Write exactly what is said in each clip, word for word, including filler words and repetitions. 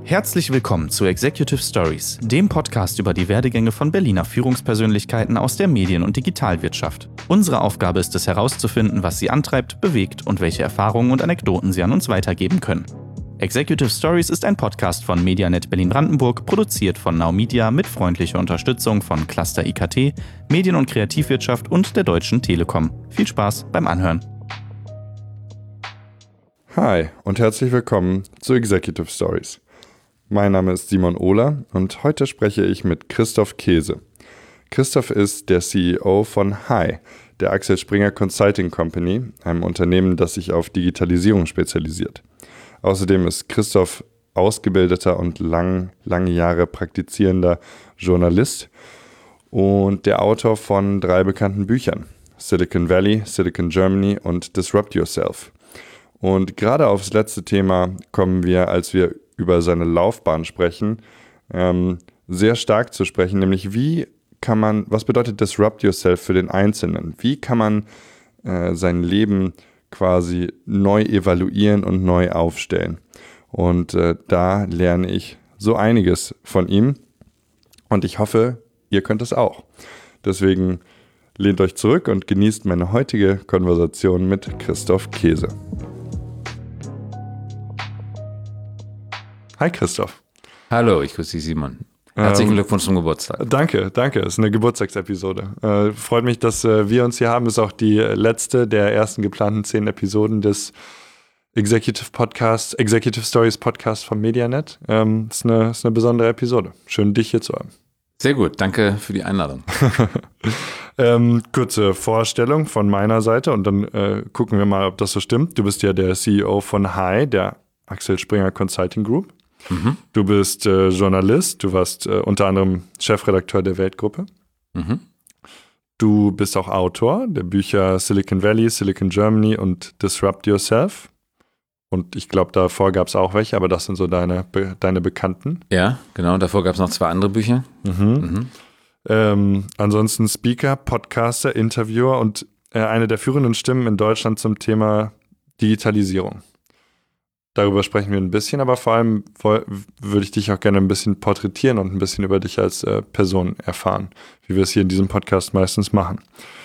Herzlich willkommen zu Executive Stories, dem Podcast über die Werdegänge von Berliner Führungspersönlichkeiten aus der Medien- und Digitalwirtschaft. Unsere Aufgabe ist es herauszufinden, was sie antreibt, bewegt und welche Erfahrungen und Anekdoten sie an uns weitergeben können. Executive Stories ist ein Podcast von Medianet Berlin-Brandenburg, produziert von Now Media mit freundlicher Unterstützung von Cluster I K T, Medien- und Kreativwirtschaft und der Deutschen Telekom. Viel Spaß beim Anhören. Hi und herzlich willkommen zu Executive Stories. Mein Name ist Simon Ohler und heute spreche ich mit Christoph Käse. Christoph ist der C E O von Hi, der Axel Springer Consulting Company, einem Unternehmen, das sich auf Digitalisierung spezialisiert. Außerdem ist Christoph ausgebildeter und lang, lange Jahre praktizierender Journalist und der Autor von drei bekannten Büchern: Silicon Valley, Silicon Germany und Disrupt Yourself. Und gerade aufs letzte Thema kommen wir, als wir über seine Laufbahn sprechen, ähm, sehr stark zu sprechen, nämlich wie kann man, was bedeutet Disrupt Yourself für den Einzelnen? Wie kann man äh, sein Leben quasi neu evaluieren und neu aufstellen? Und äh, da lerne ich so einiges von ihm und ich hoffe, ihr könnt es auch. Deswegen lehnt euch zurück und genießt meine heutige Konversation mit Christoph Käse. Hi Christoph. Hallo, ich grüße dich, Simon. Herzlichen ähm, Glückwunsch zum Geburtstag. Danke, danke. Es ist eine Geburtstagsepisode. Äh, freut mich, dass äh, wir uns hier haben. Es ist auch die letzte der ersten geplanten zehn Episoden des Executive Podcasts, Executive Stories Podcast von Medianet. Ähm, ist eine, ist eine besondere Episode. Schön, dich hier zu haben. Sehr gut, danke für die Einladung. ähm, kurze Vorstellung von meiner Seite und dann äh, gucken wir mal, ob das so stimmt. Du bist ja der C E O von Hi, der Axel Springer Consulting Group. Mhm. Du bist äh, Journalist, du warst äh, unter anderem Chefredakteur der Weltgruppe. Mhm. Du bist auch Autor der Bücher Silicon Valley, Silicon Germany und Disrupt Yourself. Und ich glaube, davor gab es auch welche, aber das sind so deine, be- deine Bekannten. Ja, genau. Davor gab es noch zwei andere Bücher. Mhm. Mhm. Ähm, ansonsten Speaker, Podcaster, Interviewer und äh, eine der führenden Stimmen in Deutschland zum Thema Digitalisierung. Darüber sprechen wir ein bisschen, aber vor allem würde ich dich auch gerne ein bisschen porträtieren und ein bisschen über dich als äh, Person erfahren, wie wir es hier in diesem Podcast meistens machen.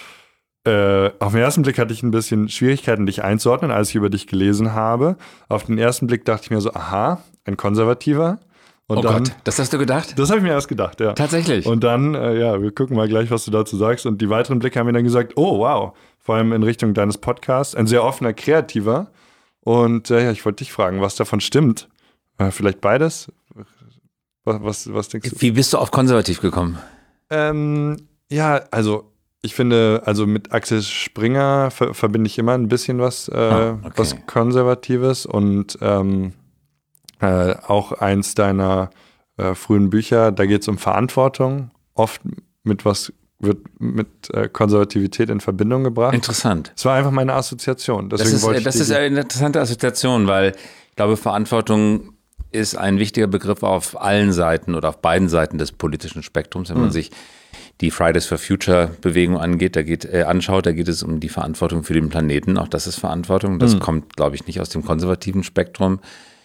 Äh, auf den ersten Blick hatte ich ein bisschen Schwierigkeiten, dich einzuordnen, als ich über dich gelesen habe. Auf den ersten Blick dachte ich mir so, aha, ein Konservativer. Und oh dann, Gott, das hast du gedacht? Das habe ich mir erst gedacht, ja. Tatsächlich? Und dann, äh, ja, wir gucken mal gleich, was du dazu sagst. Und die weiteren Blicke haben mir dann gesagt, oh wow, vor allem in Richtung deines Podcasts, ein sehr offener, kreativer. Und äh, ja, ich wollte dich fragen, was davon stimmt. Äh, vielleicht beides? Was, was, was denkst du? Wie bist du auf konservativ gekommen? Ähm, ja, also ich finde, also mit Axel Springer ver- verbinde ich immer ein bisschen was, äh, oh, okay. was Konservatives. Und ähm, äh, auch eins deiner äh, frühen Bücher, da geht es um Verantwortung, oft mit was wird mit äh, Konservativität in Verbindung gebracht. Interessant. Es war einfach meine Assoziation. Deswegen das ist, wollte ich das ist eine interessante Assoziation, weil ich glaube, Verantwortung ist ein wichtiger Begriff auf allen Seiten oder auf beiden Seiten des politischen Spektrums. Wenn man mhm. sich die Fridays for Future Bewegung angeht, da geht, äh, anschaut, da geht es um die Verantwortung für den Planeten. Auch das ist Verantwortung. Das mhm. kommt, glaube ich, nicht aus dem konservativen Spektrum.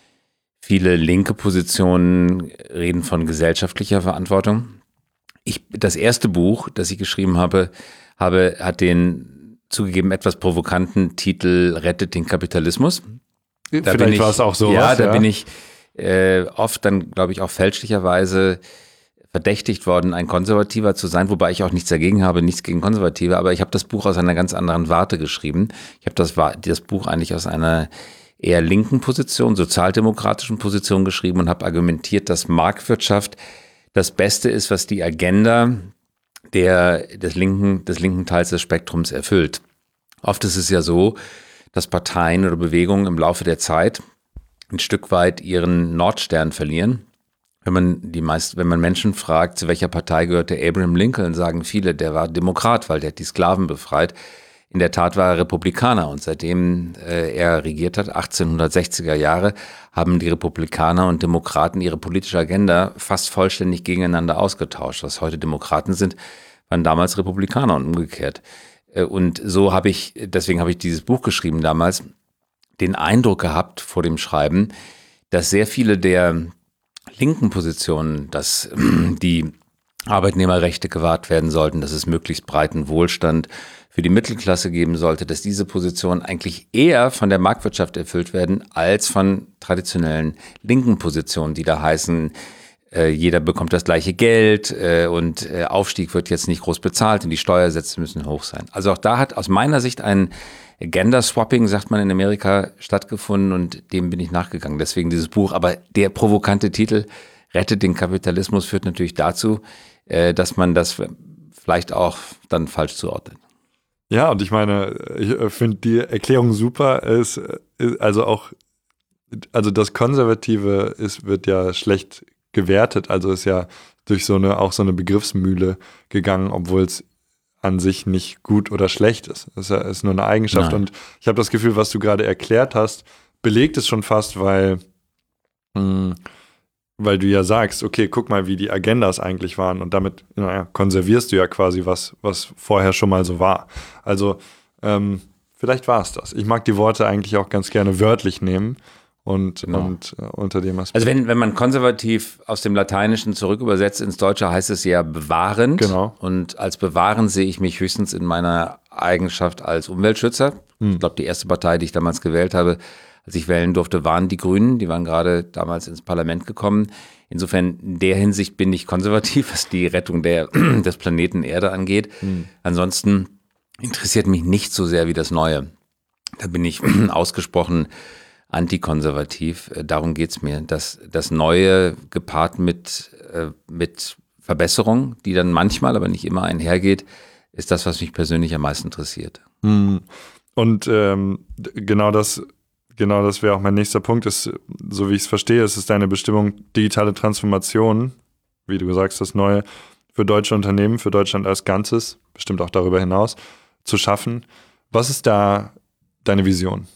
Viele linke Positionen reden von gesellschaftlicher Verantwortung. Ich, das erste Buch, das ich geschrieben habe, habe, hat den zugegeben etwas provokanten Titel Rettet den Kapitalismus. Da Vielleicht war es auch so. Ja, was, da ja. bin ich äh, oft dann, glaube ich, auch fälschlicherweise verdächtigt worden, ein Konservativer zu sein, wobei ich auch nichts dagegen habe, nichts gegen Konservative, aber ich habe das Buch aus einer ganz anderen Warte geschrieben. Ich habe das, das Buch eigentlich aus einer eher linken Position, sozialdemokratischen Position geschrieben und habe argumentiert, dass Marktwirtschaft das Beste ist, was die Agenda der, des, linken, des linken Teils des Spektrums erfüllt. Oft ist es ja so, dass Parteien oder Bewegungen im Laufe der Zeit ein Stück weit ihren Nordstern verlieren. Wenn man die meist, wenn man Menschen fragt, zu welcher Partei gehörte Abraham Lincoln, sagen viele, der war Demokrat, weil der hat die Sklaven befreit. In der Tat war er Republikaner und seitdem äh, er regiert hat, achtzehnhundertsechziger Jahre, haben die Republikaner und Demokraten ihre politische Agenda fast vollständig gegeneinander ausgetauscht. Was heute Demokraten sind, waren damals Republikaner und umgekehrt. Äh, und so habe ich, deswegen habe ich dieses Buch geschrieben damals, den Eindruck gehabt vor dem Schreiben, dass sehr viele der linken Positionen, dass die Arbeitnehmerrechte gewahrt werden sollten, dass es möglichst breiten Wohlstand für die Mittelklasse geben sollte, dass diese Positionen eigentlich eher von der Marktwirtschaft erfüllt werden, als von traditionellen linken Positionen, die da heißen, äh, jeder bekommt das gleiche Geld äh, und äh, Aufstieg wird jetzt nicht groß bezahlt und die Steuersätze müssen hoch sein. Also auch da hat aus meiner Sicht ein Gender-Swapping, sagt man in Amerika, stattgefunden und dem bin ich nachgegangen. Deswegen dieses Buch. Aber der provokante Titel Rettet den Kapitalismus führt natürlich dazu, äh, dass man das vielleicht auch dann falsch zuordnet. Ja, und ich meine, ich finde die Erklärung super. Es ist also auch, also das Konservative ist, wird ja schlecht gewertet, also ist ja durch so eine, auch so eine Begriffsmühle gegangen, obwohl es an sich nicht gut oder schlecht ist. Das ist nur eine Eigenschaft. Nein. Und ich habe das Gefühl, was du gerade erklärt hast, belegt es schon fast, weil, mh, weil du ja sagst, okay, guck mal, wie die Agendas eigentlich waren und damit naja, konservierst du ja quasi was, was vorher schon mal so war. Also ähm, vielleicht war es das. Ich mag die Worte eigentlich auch ganz gerne wörtlich nehmen und, genau. und äh, unter dem Aspekt. Also wenn, wenn man konservativ aus dem Lateinischen zurück übersetzt ins Deutsche, heißt es ja bewahrend. Genau. Und als bewahrend sehe ich mich höchstens in meiner Eigenschaft als Umweltschützer. Hm. Ich glaube, die erste Partei, die ich damals gewählt habe, als ich wählen durfte, waren die Grünen. Die waren gerade damals ins Parlament gekommen. Insofern in der Hinsicht bin ich konservativ, was die Rettung der, des Planeten Erde angeht. Hm. Ansonsten interessiert mich nicht so sehr wie das Neue. Da bin ich ausgesprochen antikonservativ. Darum geht's mir. Das, das Neue gepaart mit, äh, mit Verbesserung, die dann manchmal, aber nicht immer einhergeht, ist das, was mich persönlich am meisten interessiert. Hm. Und ähm, genau das Genau, das wäre auch mein nächster Punkt, ist, so wie ich es verstehe, ist es deine Bestimmung, digitale Transformation, wie du sagst, das Neue für deutsche Unternehmen, für Deutschland als Ganzes, bestimmt auch darüber hinaus, zu schaffen. Was ist da deine Vision?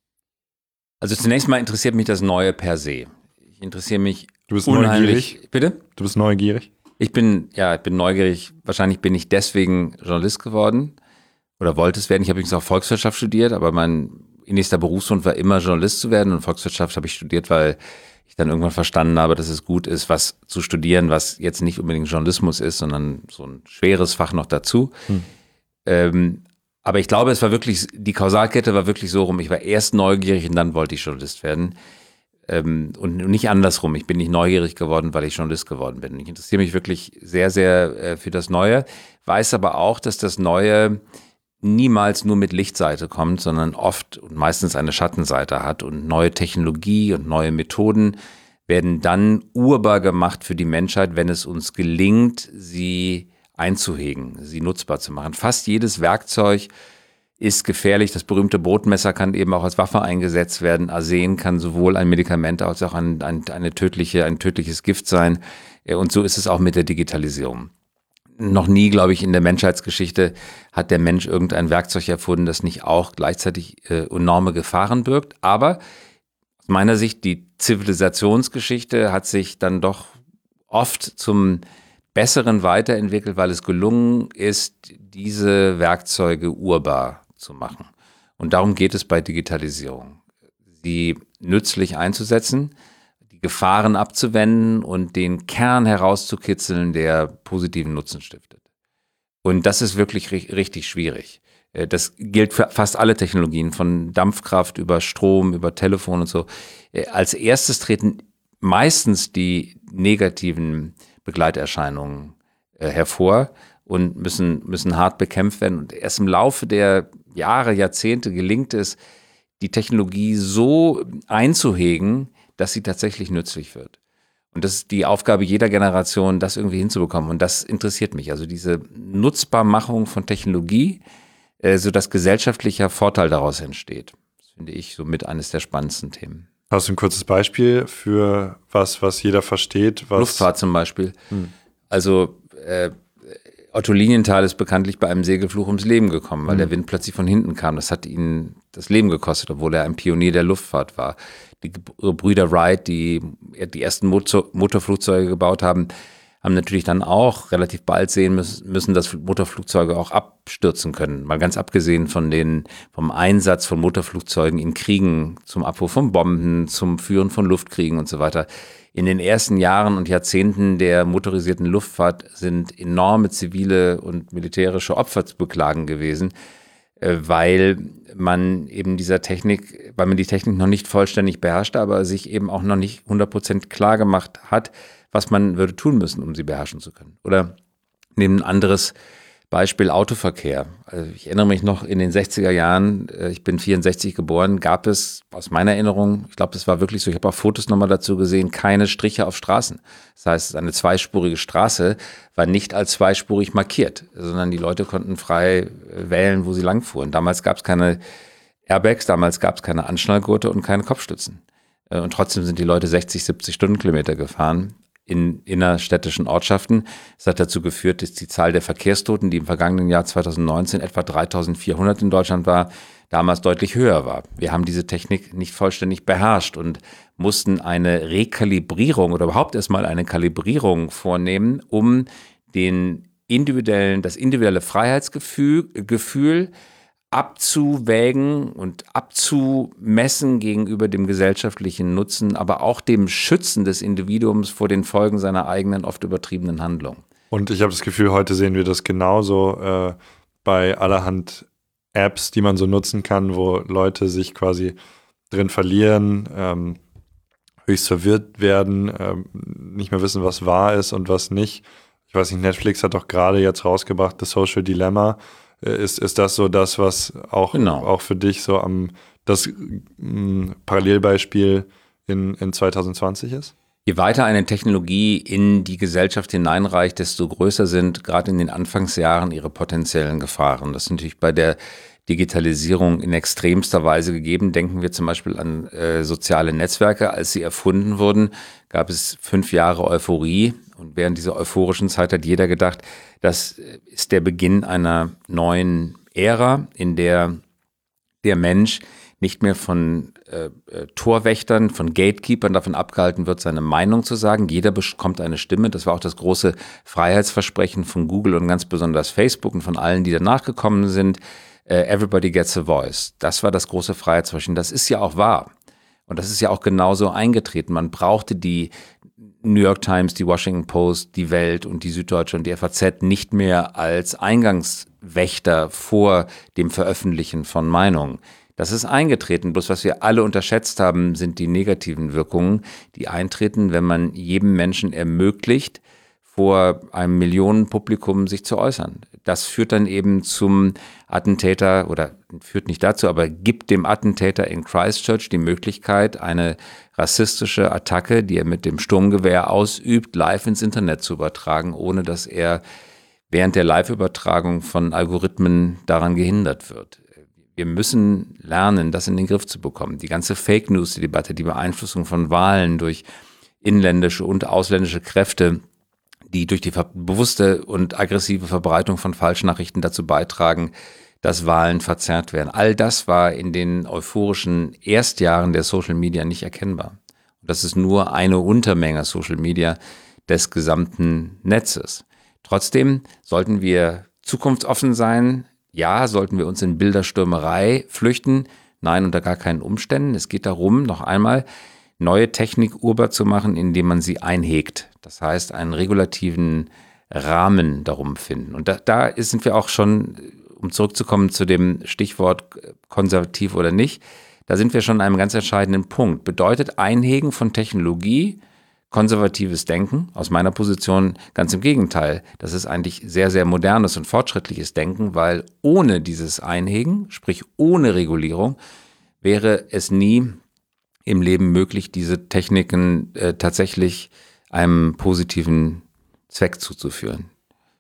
Also zunächst mal interessiert mich das Neue per se. Ich interessiere mich Du bist unheimlich. neugierig? Bitte? Du bist neugierig? Ich bin, ja, ich bin neugierig. Wahrscheinlich bin ich deswegen Journalist geworden oder wollte es werden. Ich habe übrigens auch Volkswirtschaft studiert, aber mein nächster Berufswunsch war immer Journalist zu werden und Volkswirtschaft habe ich studiert, weil ich dann irgendwann verstanden habe, dass es gut ist, was zu studieren, was jetzt nicht unbedingt Journalismus ist, sondern so ein schweres Fach noch dazu. Hm. Ähm, aber ich glaube, es war wirklich, die Kausalkette war wirklich so rum, ich war erst neugierig und dann wollte ich Journalist werden. Ähm, und nicht andersrum, ich bin nicht neugierig geworden, weil ich Journalist geworden bin. Ich interessiere mich wirklich sehr, sehr äh, für das Neue, weiß aber auch, dass das Neue niemals nur mit Lichtseite kommt, sondern oft und meistens eine Schattenseite hat und neue Technologie und neue Methoden werden dann urbar gemacht für die Menschheit, wenn es uns gelingt, sie einzuhegen, sie nutzbar zu machen. Fast jedes Werkzeug ist gefährlich. Das berühmte Brotmesser kann eben auch als Waffe eingesetzt werden. Arsen kann sowohl ein Medikament als auch ein, ein, eine tödliche, ein tödliches Gift sein. Und so ist es auch mit der Digitalisierung. Noch nie, glaube ich, in der Menschheitsgeschichte hat der Mensch irgendein Werkzeug erfunden, das nicht auch gleichzeitig äh, enorme Gefahren birgt. Aber aus meiner Sicht, die Zivilisationsgeschichte hat sich dann doch oft zum Besseren weiterentwickelt, weil es gelungen ist, diese Werkzeuge urbar zu machen. Und darum geht es bei Digitalisierung. Sie nützlich einzusetzen, die Gefahren abzuwenden und den Kern herauszukitzeln, der positiven Nutzen stiftet. Und das ist wirklich richtig schwierig. Das gilt für fast alle Technologien, von Dampfkraft über Strom, über Telefon und so. Als erstes treten meistens die negativen Begleiterscheinungen hervor und müssen, müssen hart bekämpft werden. Und erst im Laufe der Jahre, Jahrzehnte gelingt es, die Technologie so einzuhegen, dass sie tatsächlich nützlich wird. Und das ist die Aufgabe jeder Generation, das irgendwie hinzubekommen. Und das interessiert mich. Also diese Nutzbarmachung von Technologie, äh, sodass gesellschaftlicher Vorteil daraus entsteht. Das finde ich somit eines der spannendsten Themen. Hast du ein kurzes Beispiel für was, was jeder versteht? Was Luftfahrt zum Beispiel. Hm. Also äh, Otto Lilienthal ist bekanntlich bei einem Segelflug ums Leben gekommen, weil hm. der Wind plötzlich von hinten kam. Das hat ihn das Leben gekostet, obwohl er ein Pionier der Luftfahrt war. Die Brüder Wright, die die ersten Motor, Motorflugzeuge gebaut haben, haben natürlich dann auch relativ bald sehen müssen, dass Motorflugzeuge auch abstürzen können. Mal ganz abgesehen von den, vom Einsatz von Motorflugzeugen in Kriegen, zum Abwurf von Bomben, zum Führen von Luftkriegen und so weiter. In den ersten Jahren und Jahrzehnten der motorisierten Luftfahrt sind enorme zivile und militärische Opfer zu beklagen gewesen, weil man eben dieser Technik, weil man die Technik noch nicht vollständig beherrschte, aber sich eben auch noch nicht hundert Prozent klar gemacht hat, was man würde tun müssen, um sie beherrschen zu können. Oder nehmen ein anderes Beispiel Autoverkehr. Also ich erinnere mich noch in den sechziger Jahren, ich bin vierundsechzig geboren, gab es aus meiner Erinnerung, ich glaube, das war wirklich so, ich habe auch Fotos nochmal dazu gesehen, keine Striche auf Straßen. Das heißt, eine zweispurige Straße war nicht als zweispurig markiert, sondern die Leute konnten frei wählen, wo sie langfuhren. Damals gab es keine Airbags, damals gab es keine Anschnallgurte und keine Kopfstützen. Und trotzdem sind die Leute sechzig, siebzig Stundenkilometer gefahren in innerstädtischen Ortschaften. Das hat dazu geführt, dass die Zahl der Verkehrstoten, die im vergangenen Jahr zweitausendneunzehn etwa dreitausendvierhundert in Deutschland war, damals deutlich höher war. Wir haben diese Technik nicht vollständig beherrscht und mussten eine Rekalibrierung oder überhaupt erstmal eine Kalibrierung vornehmen, um den individuellen, das individuelle Freiheitsgefühl Gefühl abzuwägen und abzumessen gegenüber dem gesellschaftlichen Nutzen, aber auch dem Schützen des Individuums vor den Folgen seiner eigenen, oft übertriebenen Handlung. Und ich habe das Gefühl, heute sehen wir das genauso äh, bei allerhand Apps, die man so nutzen kann, wo Leute sich quasi drin verlieren, ähm, höchst verwirrt werden, ähm, nicht mehr wissen, was wahr ist und was nicht. Ich weiß nicht, Netflix hat doch gerade jetzt rausgebracht, The Social Dilemma. Ist, ist das so das, was auch, genau. auch für dich so am das mh, Parallelbeispiel in, in zwanzig zwanzig ist? Je weiter eine Technologie in die Gesellschaft hineinreicht, desto größer sind gerade in den Anfangsjahren ihre potenziellen Gefahren. Das ist natürlich bei der Digitalisierung in extremster Weise gegeben. Denken wir zum Beispiel an äh, soziale Netzwerke. Als sie erfunden wurden, gab es fünf Jahre Euphorie. Und während dieser euphorischen Zeit hat jeder gedacht, das ist der Beginn einer neuen Ära, in der der Mensch nicht mehr von äh, Torwächtern, von Gatekeepern davon abgehalten wird, seine Meinung zu sagen. Jeder bekommt eine Stimme. Das war auch das große Freiheitsversprechen von Google und ganz besonders Facebook und von allen, die danach gekommen sind. Everybody gets a voice. Das war das große Freiheitsversprechen. Das ist ja auch wahr. Und das ist ja auch genauso eingetreten. Man brauchte die New York Times, die Washington Post, die Welt und die Süddeutsche und die F A Z nicht mehr als Eingangswächter vor dem Veröffentlichen von Meinungen. Das ist eingetreten. Bloß was wir alle unterschätzt haben, sind die negativen Wirkungen, die eintreten, wenn man jedem Menschen ermöglicht, vor einem Millionenpublikum sich zu äußern. Das führt dann eben zum Attentäter oder führt nicht dazu, aber gibt dem Attentäter in Christchurch die Möglichkeit, eine rassistische Attacke, die er mit dem Sturmgewehr ausübt, live ins Internet zu übertragen, ohne dass er während der Live-Übertragung von Algorithmen daran gehindert wird. Wir müssen lernen, das in den Griff zu bekommen. Die ganze Fake-News-Debatte, die Beeinflussung von Wahlen durch inländische und ausländische Kräfte, die durch die bewusste und aggressive Verbreitung von Falschnachrichten dazu beitragen, dass Wahlen verzerrt werden. All das war in den euphorischen Erstjahren der Social Media nicht erkennbar. Und das ist nur eine Untermenge Social Media des gesamten Netzes. Trotzdem sollten wir zukunftsoffen sein. Ja, sollten wir uns in Bilderstürmerei flüchten? Nein, unter gar keinen Umständen. Es geht darum, noch einmal, neue Technik urbar zu machen, indem man sie einhegt. Das heißt, einen regulativen Rahmen darum finden. Und da, da sind wir auch schon, um zurückzukommen zu dem Stichwort konservativ oder nicht, da sind wir schon an einem ganz entscheidenden Punkt. Bedeutet Einhegen von Technologie konservatives Denken? Aus meiner Position ganz im Gegenteil. Das ist eigentlich sehr, sehr modernes und fortschrittliches Denken, weil ohne dieses Einhegen, sprich ohne Regulierung, wäre es nie im Leben möglich, diese Techniken äh, tatsächlich einem positiven Zweck zuzuführen.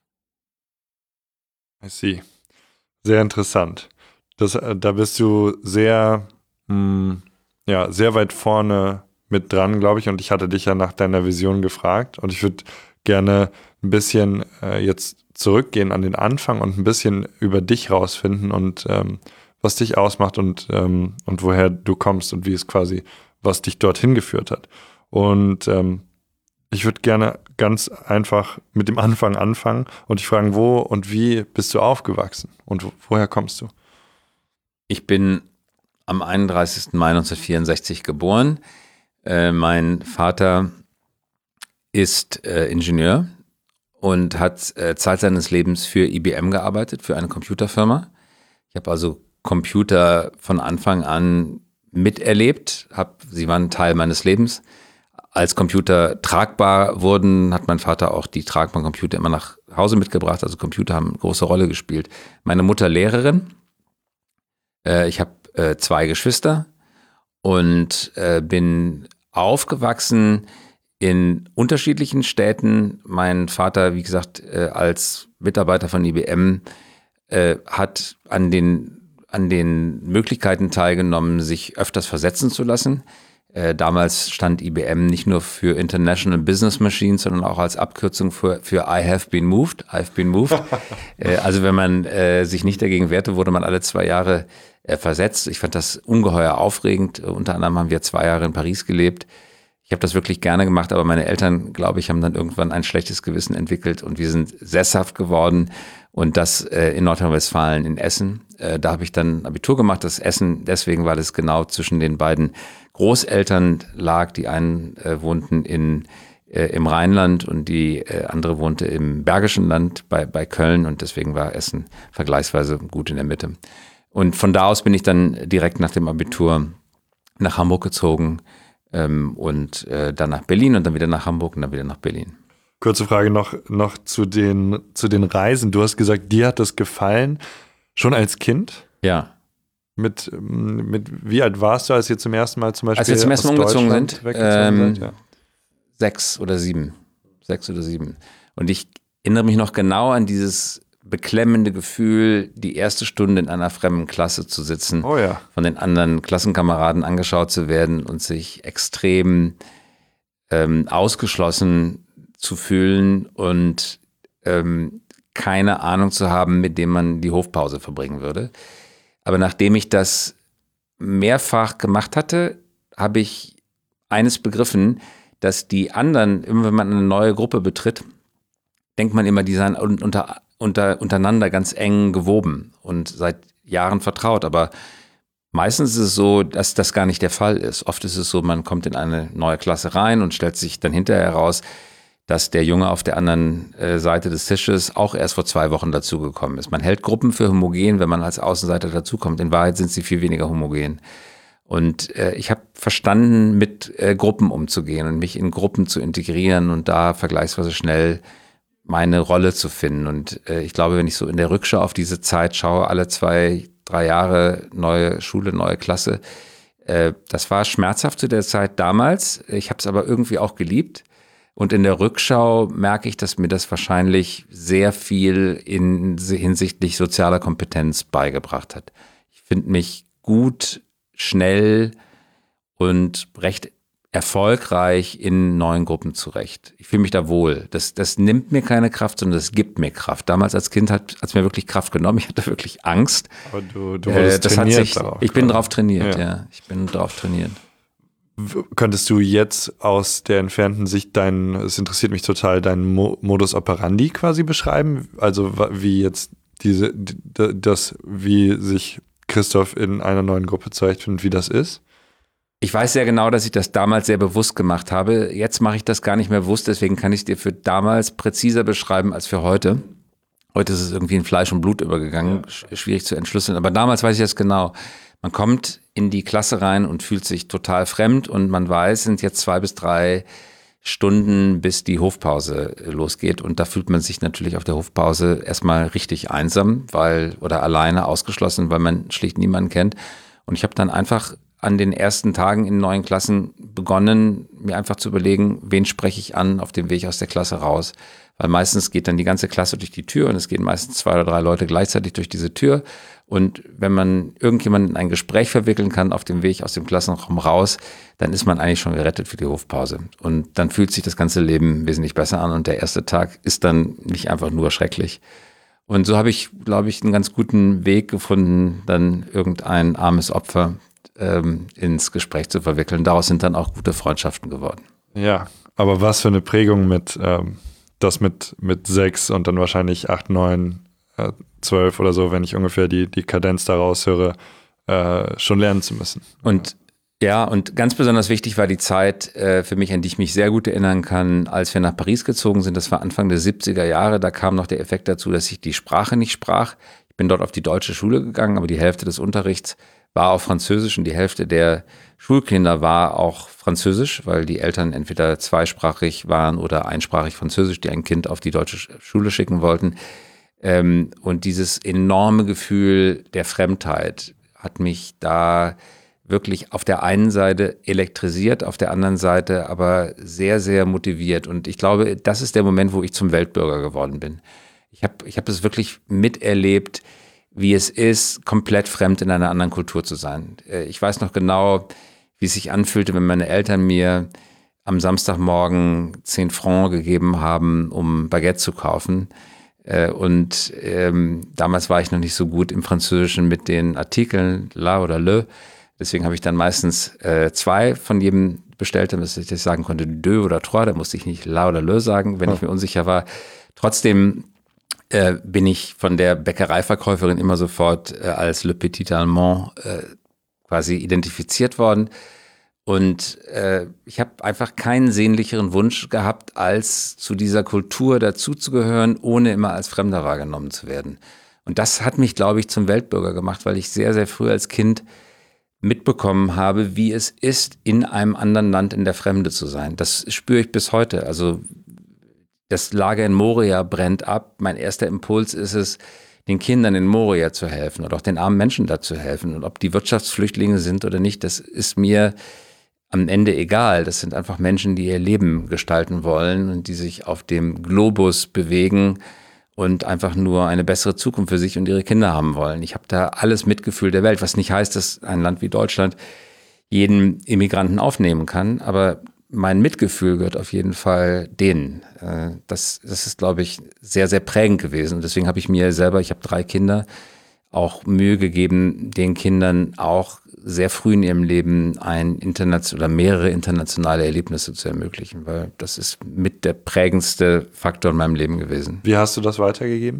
I see. Sehr interessant. Das, äh, da bist du sehr, mh, ja, sehr weit vorne mit dran, glaube ich. Und ich hatte dich ja nach deiner Vision gefragt. Und ich würde gerne ein bisschen äh, jetzt zurückgehen an den Anfang und ein bisschen über dich rausfinden und ähm, was dich ausmacht und, ähm, und woher du kommst und wie es quasi, was dich dorthin geführt hat. Und ähm, Ich würde gerne ganz einfach mit dem Anfang anfangen und dich fragen, wo und wie bist du aufgewachsen und wo, woher kommst du? Ich bin am einunddreißigsten Mai neunzehnhundertvierundsechzig geboren. Äh, mein Vater ist äh, Ingenieur und hat äh, Zeit seines Lebens für I B M gearbeitet, für eine Computerfirma. Ich habe also Computer von Anfang an miterlebt, hab, sie waren Teil meines Lebens. Als Computer tragbar wurden, hat mein Vater auch die tragbaren Computer immer nach Hause mitgebracht. Also Computer haben eine große Rolle gespielt. Meine Mutter Lehrerin. Äh, ich habe äh, zwei Geschwister und äh, bin aufgewachsen in unterschiedlichen Städten. Mein Vater, wie gesagt, äh, als Mitarbeiter von I B M äh, hat an den, an den Möglichkeiten teilgenommen, sich öfters versetzen zu lassen. Äh, damals stand I B M nicht nur für International Business Machines, sondern auch als Abkürzung für, für I have been moved. I've been moved. äh, also wenn man äh, sich nicht dagegen wehrte, wurde man alle zwei Jahre äh, versetzt. Ich fand das ungeheuer aufregend. Äh, unter anderem haben wir zwei Jahre in Paris gelebt. Ich habe das wirklich gerne gemacht, aber meine Eltern, glaube ich, haben dann irgendwann ein schlechtes Gewissen entwickelt und wir sind sesshaft geworden und das äh, in Nordrhein-Westfalen, in Essen. Äh, da habe ich dann Abitur gemacht, das Essen, deswegen, weil es genau zwischen den beiden Großeltern lag. Die einen äh, wohnten in, äh, im Rheinland und die äh, andere wohnte im Bergischen Land bei, bei Köln und deswegen war Essen vergleichsweise gut in der Mitte. Und von da aus bin ich dann direkt nach dem Abitur nach Hamburg gezogen, Ähm, und äh, dann nach Berlin und dann wieder nach Hamburg und dann wieder nach Berlin. Kurze Frage noch, noch zu den, zu den Reisen. Du hast gesagt, dir hat das gefallen, schon als Kind? Ja. Mit, mit wie alt warst du, als ihr zum ersten Mal zum Beispiel als wir zum ersten Mal umgezogen sind? Ähm, seid, ja. Sechs oder sieben. Sechs oder sieben. Und ich erinnere mich noch genau an dieses beklemmende Gefühl, die erste Stunde in einer fremden Klasse zu sitzen, oh ja. von den anderen Klassenkameraden angeschaut zu werden und sich extrem ähm, ausgeschlossen zu fühlen und ähm, keine Ahnung zu haben, mit dem man die Hofpause verbringen würde. Aber nachdem ich das mehrfach gemacht hatte, habe ich eines begriffen, dass die anderen, immer wenn man eine neue Gruppe betritt, denkt man immer, die seien unter Unter, untereinander ganz eng gewoben und seit Jahren vertraut. Aber meistens ist es so, dass das gar nicht der Fall ist. Oft ist es so, man kommt in eine neue Klasse rein und stellt sich dann hinterher heraus, dass der Junge auf der anderen äh, Seite des Tisches auch erst vor zwei Wochen dazugekommen ist. Man hält Gruppen für homogen, wenn man als Außenseiter dazukommt. In Wahrheit sind sie viel weniger homogen. Und äh, ich habe verstanden, mit äh, Gruppen umzugehen und mich in Gruppen zu integrieren und da vergleichsweise schnell meine Rolle zu finden. Und äh, ich glaube, wenn ich so in der Rückschau auf diese Zeit schaue, alle zwei, drei Jahre neue Schule, neue Klasse, äh, das war schmerzhaft zu der Zeit damals. Ich habe es aber irgendwie auch geliebt. Und in der Rückschau merke ich, dass mir das wahrscheinlich sehr viel in, hinsichtlich sozialer Kompetenz beigebracht hat. Ich finde mich gut, schnell und recht erfolgreich in neuen Gruppen zurecht. Ich fühle mich da wohl. Das, das nimmt mir keine Kraft, sondern das gibt mir Kraft. Damals als Kind hat es mir wirklich Kraft genommen. Ich hatte wirklich Angst. Aber du, du wurdest äh, das trainiert hat sich, darauf. Ich bin drauf trainiert, ja. ja. Ich bin drauf trainiert. Könntest du jetzt aus der entfernten Sicht deinen, es interessiert mich total, deinen Mo- Modus operandi quasi beschreiben? Also wie jetzt diese, das, wie sich Christoph in einer neuen Gruppe zurechtfindet, wie das ist? Ich weiß sehr genau, dass ich das damals sehr bewusst gemacht habe. Jetzt mache ich das gar nicht mehr bewusst, deswegen kann ich es dir für damals präziser beschreiben als für heute. Heute ist es irgendwie in Fleisch und Blut übergegangen, ja. Schwierig zu entschlüsseln. Aber damals weiß ich das genau. Man kommt in die Klasse rein und fühlt sich total fremd und man weiß, es sind jetzt zwei bis drei Stunden, bis die Hofpause losgeht. Und da fühlt man sich natürlich auf der Hofpause erstmal richtig einsam, weil oder alleine ausgeschlossen, weil man schlicht niemanden kennt. Und ich habe dann einfach an den ersten Tagen in neuen Klassen begonnen, mir einfach zu überlegen, wen spreche ich an auf dem Weg aus der Klasse raus. Weil meistens geht dann die ganze Klasse durch die Tür und es gehen meistens zwei oder drei Leute gleichzeitig durch diese Tür. Und wenn man irgendjemanden in ein Gespräch verwickeln kann auf dem Weg aus dem Klassenraum raus, dann ist man eigentlich schon gerettet für die Hofpause. Und dann fühlt sich das ganze Leben wesentlich besser an und der erste Tag ist dann nicht einfach nur schrecklich. Und so habe ich, glaube ich, einen ganz guten Weg gefunden, dann irgendein armes Opfer ins Gespräch zu verwickeln. Daraus sind dann auch gute Freundschaften geworden. Ja, Aber was für eine Prägung mit ähm, das mit, mit sechs und dann wahrscheinlich acht, neun, äh, zwölf oder so, wenn ich ungefähr die, die Kadenz daraus höre, äh, schon lernen zu müssen. Und ja, und ganz besonders wichtig war die Zeit äh, für mich, an die ich mich sehr gut erinnern kann, als wir nach Paris gezogen sind. Das war Anfang der siebziger Jahre. Da kam noch der Effekt dazu, dass ich die Sprache nicht sprach. Ich bin dort auf die deutsche Schule gegangen, aber die Hälfte des Unterrichts war auf Französisch und die Hälfte der Schulkinder war auch Französisch, weil die Eltern entweder zweisprachig waren oder einsprachig Französisch, die ein Kind auf die deutsche Schule schicken wollten. Ähm, und dieses enorme Gefühl der Fremdheit hat mich da wirklich auf der einen Seite elektrisiert, auf der anderen Seite aber sehr, sehr motiviert. Und ich glaube, das ist der Moment, wo ich zum Weltbürger geworden bin. Ich habe ich hab es wirklich miterlebt, wie es ist, komplett fremd in einer anderen Kultur zu sein. Ich weiß noch genau, wie es sich anfühlte, wenn meine Eltern mir am Samstagmorgen zehn Francs gegeben haben, um Baguette zu kaufen. Und ähm, damals war ich noch nicht so gut im Französischen mit den Artikeln la oder le. Deswegen habe ich dann meistens äh, zwei von jedem bestellt, damit ich das sagen konnte, deux oder trois. Da musste ich nicht la oder le sagen, wenn ja. ich mir unsicher war. Trotzdem äh, bin ich von der Bäckereiverkäuferin immer sofort äh, als Le Petit Allemand äh, quasi identifiziert worden. Und äh, ich habe einfach keinen sehnlicheren Wunsch gehabt, als zu dieser Kultur dazuzugehören, ohne immer als Fremder wahrgenommen zu werden. Und das hat mich, glaube ich, zum Weltbürger gemacht, weil ich sehr, sehr früh als Kind mitbekommen habe, wie es ist, in einem anderen Land in der Fremde zu sein. Das spüre ich bis heute. Also das Lager in Moria brennt ab. Mein erster Impuls ist es, den Kindern in Moria zu helfen oder auch den armen Menschen da zu helfen. Und ob die Wirtschaftsflüchtlinge sind oder nicht, das ist mir am Ende egal. Das sind einfach Menschen, die ihr Leben gestalten wollen und die sich auf dem Globus bewegen und einfach nur eine bessere Zukunft für sich und ihre Kinder haben wollen. Ich habe da alles Mitgefühl der Welt, was nicht heißt, dass ein Land wie Deutschland jeden Immigranten aufnehmen kann, aber mein Mitgefühl gehört auf jeden Fall denen. Das, das ist, glaube ich, sehr, sehr prägend gewesen. Und deswegen habe ich mir selber, ich habe drei Kinder, auch Mühe gegeben, den Kindern auch sehr früh in ihrem Leben ein international oder mehrere internationale Erlebnisse zu ermöglichen, weil das ist mit der prägendste Faktor in meinem Leben gewesen. Wie hast du das weitergegeben?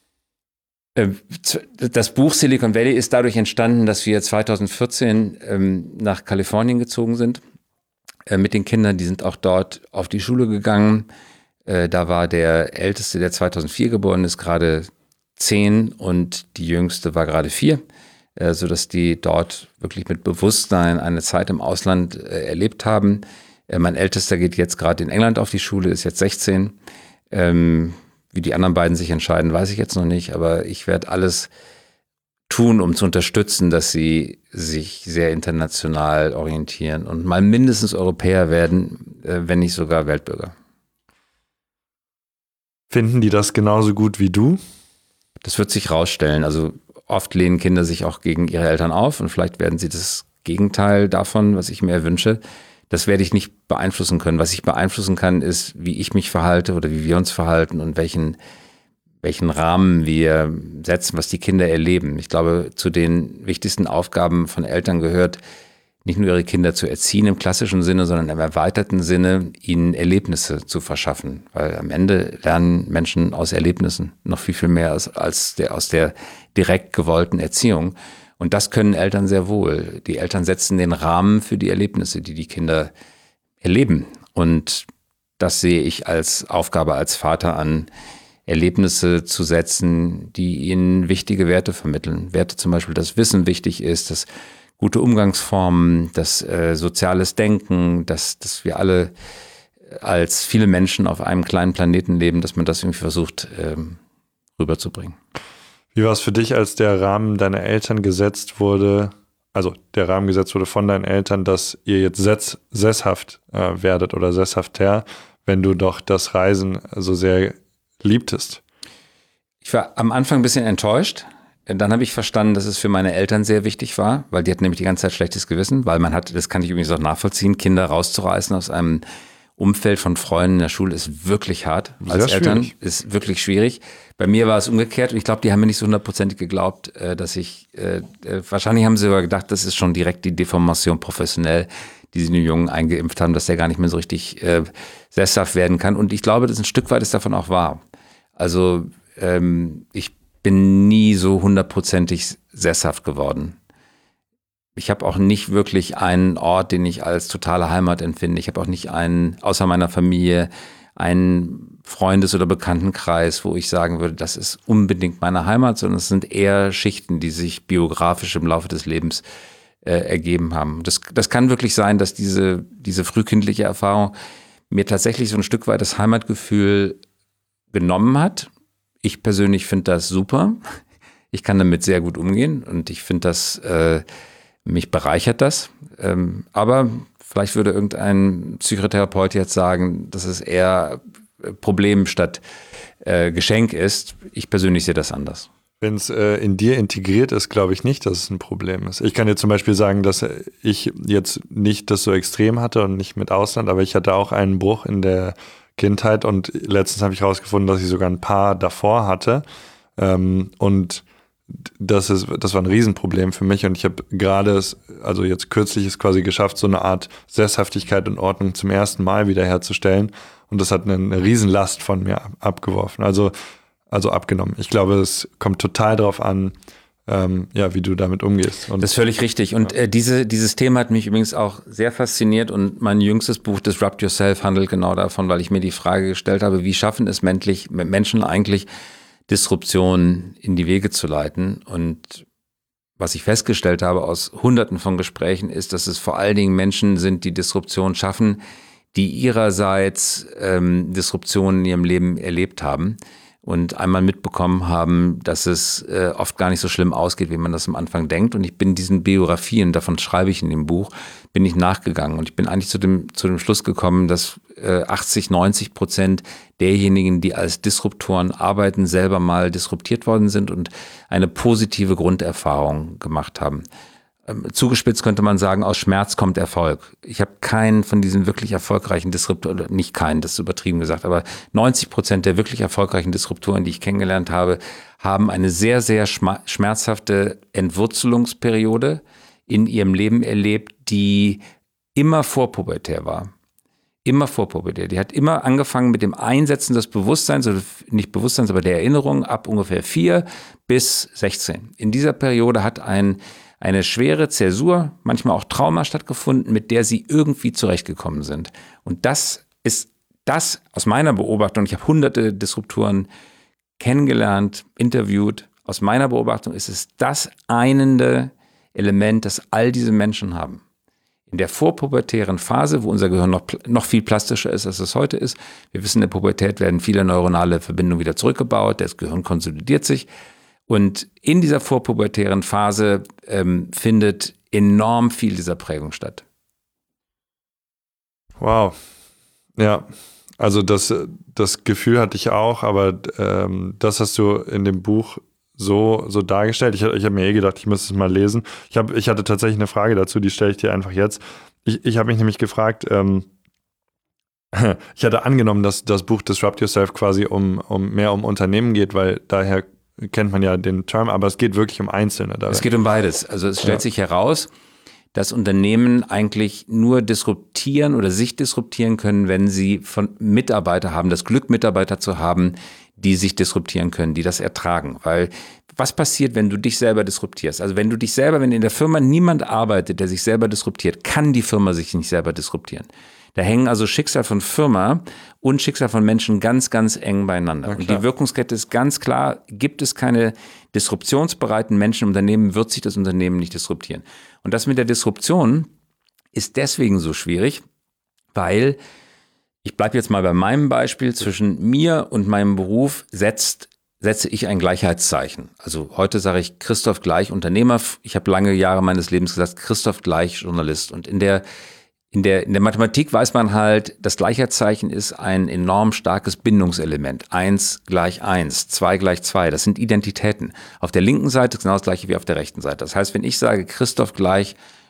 Das Buch Silicon Valley ist dadurch entstanden, dass wir zweitausendvierzehn nach Kalifornien gezogen sind mit den Kindern. Die sind auch dort auf die Schule gegangen. Da war der Älteste, der zweitausendvier geboren ist, gerade zehn und die Jüngste war gerade vier. Sodass die dort wirklich mit Bewusstsein eine Zeit im Ausland äh, erlebt haben. Äh, mein Ältester geht jetzt gerade in England auf die Schule, ist jetzt sechzehn. Ähm, wie die anderen beiden sich entscheiden, weiß ich jetzt noch nicht, aber ich werde alles tun, um zu unterstützen, dass sie sich sehr international orientieren und mal mindestens Europäer werden, äh, wenn nicht sogar Weltbürger. Finden die das genauso gut wie du? Das wird sich rausstellen. Also oft lehnen Kinder sich auch gegen ihre Eltern auf und vielleicht werden sie das Gegenteil davon, was ich mir wünsche. Das werde ich nicht beeinflussen können. Was ich beeinflussen kann, ist, wie ich mich verhalte oder wie wir uns verhalten und welchen, welchen Rahmen wir setzen, was die Kinder erleben. Ich glaube, zu den wichtigsten Aufgaben von Eltern gehört, nicht nur ihre Kinder zu erziehen im klassischen Sinne, sondern im erweiterten Sinne, ihnen Erlebnisse zu verschaffen. Weil am Ende lernen Menschen aus Erlebnissen noch viel, viel mehr als, als der, aus der direkt gewollten Erziehung. Und das können Eltern sehr wohl. Die Eltern setzen den Rahmen für die Erlebnisse, die die Kinder erleben. Und das sehe ich als Aufgabe als Vater an, Erlebnisse zu setzen, die ihnen wichtige Werte vermitteln. Werte zum Beispiel, dass Wissen wichtig ist, dass gute Umgangsformen, dass äh, soziales Denken, dass, dass wir alle als viele Menschen auf einem kleinen Planeten leben, dass man das irgendwie versucht ähm, rüberzubringen. Wie war es für dich, als der Rahmen deiner Eltern gesetzt wurde, also der Rahmen gesetzt wurde von deinen Eltern, dass ihr jetzt sess, sesshaft äh, werdet oder sesshafter, wenn du doch das Reisen so sehr liebtest? Ich war am Anfang ein bisschen enttäuscht. Dann habe ich verstanden, dass es für meine Eltern sehr wichtig war, weil die hatten nämlich die ganze Zeit schlechtes Gewissen, weil man hat, das kann ich übrigens auch nachvollziehen, Kinder rauszureißen aus einem Umfeld von Freunden in der Schule ist wirklich hart. Als sehr Eltern schwierig. Ist wirklich schwierig. Bei mir war es umgekehrt und ich glaube, die haben mir nicht so hundertprozentig geglaubt, dass ich, äh, wahrscheinlich haben sie sogar gedacht, das ist schon direkt die Deformation professionell, die sie den Jungen eingeimpft haben, dass der gar nicht mehr so richtig äh, sesshaft werden kann. Und ich glaube, dass ein Stück weit es davon auch war. Also ähm, ich bin nie so hundertprozentig sesshaft geworden. Ich habe auch nicht wirklich einen Ort, den ich als totale Heimat empfinde. Ich habe auch nicht einen, außer meiner Familie, einen Freundes- oder Bekanntenkreis, wo ich sagen würde, das ist unbedingt meine Heimat, sondern es sind eher Schichten, die sich biografisch im Laufe des Lebens äh, ergeben haben. Das, das kann wirklich sein, dass diese, diese frühkindliche Erfahrung mir tatsächlich so ein Stück weit das Heimatgefühl genommen hat. Ich persönlich finde das super. Ich kann damit sehr gut umgehen und ich finde das, äh, mich bereichert das. Ähm, aber vielleicht würde irgendein Psychotherapeut jetzt sagen, dass es eher Problem statt äh, Geschenk ist. Ich persönlich sehe das anders. Wenn es äh, in dir integriert ist, glaube ich nicht, dass es ein Problem ist. Ich kann dir zum Beispiel sagen, dass ich jetzt nicht das so extrem hatte und nicht mit Ausland, aber ich hatte auch einen Bruch in der Kindheit und letztens habe ich herausgefunden, dass ich sogar ein paar davor hatte. Ähm, und das ist, das war ein Riesenproblem für mich und ich habe gerade, also jetzt kürzlich es quasi geschafft, so eine Art Sesshaftigkeit und Ordnung zum ersten Mal wiederherzustellen und das hat eine, eine Riesenlast von mir abgeworfen, also, also abgenommen. Ich glaube, es kommt total drauf an, ähm, ja, wie du damit umgehst. Und das ist völlig richtig und äh, diese, dieses Thema hat mich übrigens auch sehr fasziniert und mein jüngstes Buch, Disrupt Yourself, handelt genau davon, weil ich mir die Frage gestellt habe, wie schaffen es Menschen, Menschen eigentlich, Disruption in die Wege zu leiten. Und was ich festgestellt habe aus Hunderten von Gesprächen ist, dass es vor allen Dingen Menschen sind, die Disruption schaffen, die ihrerseits ähm, Disruption in ihrem Leben erlebt haben und einmal mitbekommen haben, dass es äh, oft gar nicht so schlimm ausgeht, wie man das am Anfang denkt. Und ich bin diesen Biografien, davon schreibe ich in dem Buch, bin ich nachgegangen. Und ich bin eigentlich zu dem, zu dem Schluss gekommen, dass äh, achtzig, neunzig Prozent derjenigen, die als Disruptoren arbeiten, selber mal disruptiert worden sind und eine positive Grunderfahrung gemacht haben. Ähm, zugespitzt könnte man sagen, aus Schmerz kommt Erfolg. Ich habe keinen von diesen wirklich erfolgreichen Disruptoren, nicht keinen, das ist übertrieben gesagt, aber neunzig Prozent der wirklich erfolgreichen Disruptoren, die ich kennengelernt habe, haben eine sehr, sehr schmerzhafte Entwurzelungsperiode in ihrem Leben erlebt, die immer vorpubertär war. Immer vorpubertär. Die hat immer angefangen mit dem Einsetzen des Bewusstseins, oder nicht Bewusstseins, aber der Erinnerung ab ungefähr vier bis sechzehn. In dieser Periode hat ein, eine schwere Zäsur, manchmal auch Trauma stattgefunden, mit der sie irgendwie zurechtgekommen sind. Und das ist das aus meiner Beobachtung, ich habe hunderte Disruptoren kennengelernt, interviewt, aus meiner Beobachtung ist es das einende Element, das all diese Menschen haben. In der vorpubertären Phase, wo unser Gehirn noch, noch viel plastischer ist, als es heute ist. Wir wissen, in der Pubertät werden viele neuronale Verbindungen wieder zurückgebaut, das Gehirn konsolidiert sich. Und in dieser vorpubertären Phase ähm, findet enorm viel dieser Prägung statt. Wow. Ja, also das, das Gefühl hatte ich auch, aber ähm, das hast du in dem Buch so, so dargestellt. Ich, ich habe mir eh gedacht, ich müsste es mal lesen. Ich, hab, ich hatte tatsächlich eine Frage dazu, die stelle ich dir einfach jetzt. Ich, ich habe mich nämlich gefragt, ähm, ich hatte angenommen, dass das Buch Disrupt Yourself quasi um, um mehr um Unternehmen geht, weil daher kennt man ja den Term, aber es geht wirklich um Einzelne. Darin. Es geht um beides. Also es stellt ja. sich heraus, dass Unternehmen eigentlich nur disruptieren oder sich disruptieren können, wenn sie von Mitarbeiter haben, das Glück, Mitarbeiter zu haben, die sich disruptieren können, die das ertragen. Weil was passiert, wenn du dich selber disruptierst? Also wenn du dich selber, wenn in der Firma niemand arbeitet, der sich selber disruptiert, kann die Firma sich nicht selber disruptieren. Da hängen also Schicksal von Firma und Schicksal von Menschen ganz, ganz eng beieinander. Und die Wirkungskette ist ganz klar, gibt es keine disruptionsbereiten Menschen im Unternehmen, wird sich das Unternehmen nicht disruptieren. Und das mit der Disruption ist deswegen so schwierig, weil, ich bleibe jetzt mal bei meinem Beispiel, zwischen mir und meinem Beruf setzt, setze ich ein Gleichheitszeichen. Also heute sage ich Christoph gleich Unternehmer. Ich habe lange Jahre meines Lebens gesagt, Christoph gleich Journalist. Und in der In der, in der Mathematik weiß man halt, das Gleichheitszeichen ist ein enorm starkes Bindungselement. Eins gleich eins, zwei gleich zwei. Das sind Identitäten. Auf der linken Seite ist genau das gleiche wie auf der rechten Seite. Das heißt, wenn ich sage Christoph gleich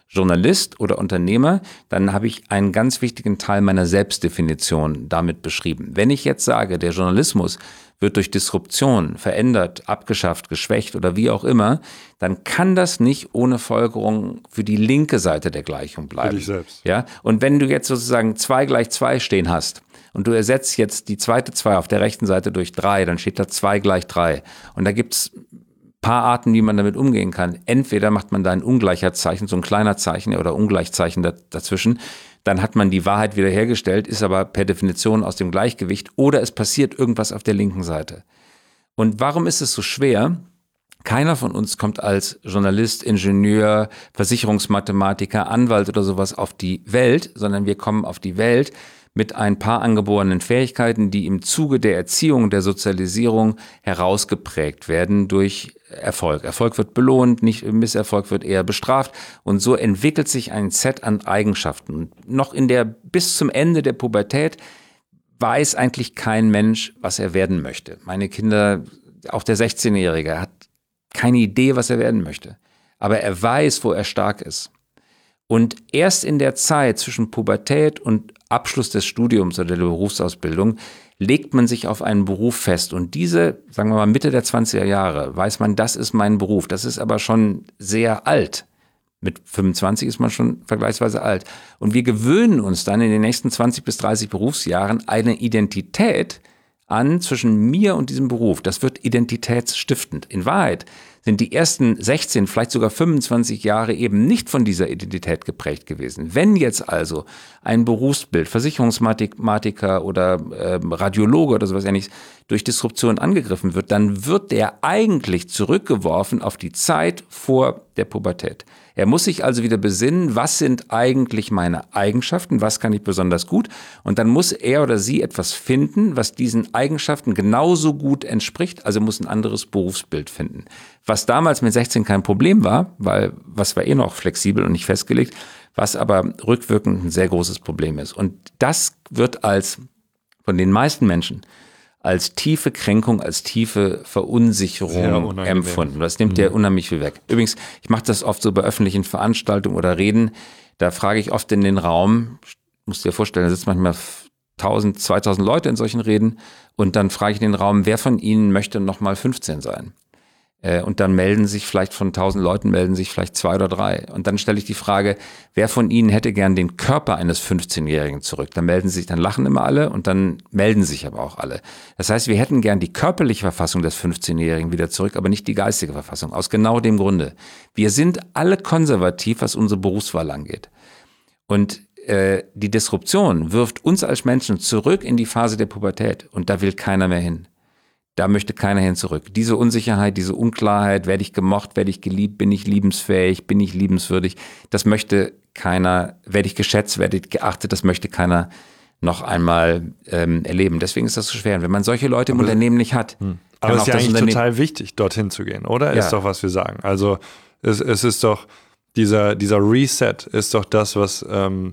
Journalist oder Unternehmer, dann habe ich einen ganz wichtigen Teil meiner Selbstdefinition damit beschrieben. Wenn ich jetzt sage, der Journalismus wird durch Disruption verändert, abgeschafft, geschwächt oder wie auch immer, dann kann das nicht ohne Folgerung für die linke Seite der Gleichung bleiben. Für dich selbst. Ja? Und wenn du jetzt sozusagen zwei gleich zwei stehen hast und du ersetzt jetzt die zweite zwei auf der rechten Seite durch drei, dann steht da zwei gleich drei. Und da gibt's paar Arten, wie man damit umgehen kann. Entweder macht man da ein Ungleichheitszeichen, so ein kleiner Zeichen oder Ungleichzeichen dazwischen, dann hat man die Wahrheit wiederhergestellt, ist aber per Definition aus dem Gleichgewicht, oder es passiert irgendwas auf der linken Seite. Und warum ist es so schwer? Keiner von uns kommt als Journalist, Ingenieur, Versicherungsmathematiker, Anwalt oder sowas auf die Welt, sondern wir kommen auf die Welt mit ein paar angeborenen Fähigkeiten, die im Zuge der Erziehung, der Sozialisierung herausgeprägt werden durch Erfolg. Erfolg wird belohnt, nicht Misserfolg wird eher bestraft, und so entwickelt sich ein Set an Eigenschaften. Und noch in der, bis zum Ende der Pubertät weiß eigentlich kein Mensch, was er werden möchte. Meine Kinder, auch der sechzehnjährige, hat keine Idee, was er werden möchte. Aber er weiß, wo er stark ist. Und erst in der Zeit zwischen Pubertät und Abschluss des Studiums oder der Berufsausbildung legt man sich auf einen Beruf fest. Und diese, sagen wir mal Mitte der zwanziger Jahre, weiß man, das ist mein Beruf. Das ist aber schon sehr alt. Mit fünfundzwanzig ist man schon vergleichsweise alt. Und wir gewöhnen uns dann in den nächsten zwanzig bis dreißig Berufsjahren eine Identität an zwischen mir und diesem Beruf. Das wird identitätsstiftend. In Wahrheit sind die ersten sechzehn, vielleicht sogar fünfundzwanzig Jahre eben nicht von dieser Identität geprägt gewesen. Wenn jetzt also ein Berufsbild, Versicherungsmathematiker oder äh, Radiologe oder sowas ähnliches durch Disruption angegriffen wird, dann wird der eigentlich zurückgeworfen auf die Zeit vor der Pubertät. Er muss sich also wieder besinnen, was sind eigentlich meine Eigenschaften, was kann ich besonders gut, und dann muss er oder sie etwas finden, was diesen Eigenschaften genauso gut entspricht, also muss ein anderes Berufsbild finden. Was damals mit sechzehn kein Problem war, weil was war eh noch flexibel und nicht festgelegt, was aber rückwirkend ein sehr großes Problem ist. Und das wird als von den meisten Menschen als tiefe Kränkung, als tiefe Verunsicherung empfunden. Das nimmt dir unheimlich viel weg. Übrigens, ich mache das oft so bei öffentlichen Veranstaltungen oder Reden, da frage ich oft in den Raum, musst dir vorstellen, da sitzen manchmal tausend, zweitausend Leute in solchen Reden, und dann frage ich in den Raum, wer von Ihnen möchte noch mal fünfzehn sein? Und dann melden sich vielleicht von tausend Leuten, melden sich vielleicht zwei oder drei. Und dann stelle ich die Frage, wer von Ihnen hätte gern den Körper eines fünfzehnjährigen zurück? Dann melden sich, dann lachen immer alle und dann melden sich aber auch alle. Das heißt, wir hätten gern die körperliche Verfassung des fünfzehnjährigen wieder zurück, aber nicht die geistige Verfassung. Aus genau dem Grunde. Wir sind alle konservativ, was unsere Berufswahl angeht. Und äh, die Disruption wirft uns als Menschen zurück in die Phase der Pubertät. Und da will keiner mehr hin. Da möchte keiner hin zurück. Diese Unsicherheit, diese Unklarheit, werde ich gemocht, werde ich geliebt, bin ich liebensfähig, bin ich liebenswürdig, das möchte keiner, werde ich geschätzt, werde ich geachtet, das möchte keiner noch einmal ähm, erleben. Deswegen ist das so schwer. Und wenn man solche Leute im aber, Unternehmen nicht hat, hm. aber es ist ja eigentlich total wichtig, dorthin zu gehen, oder? Ja. Ist doch, was wir sagen. Also es, es ist doch, dieser, dieser Reset ist doch das, was ähm,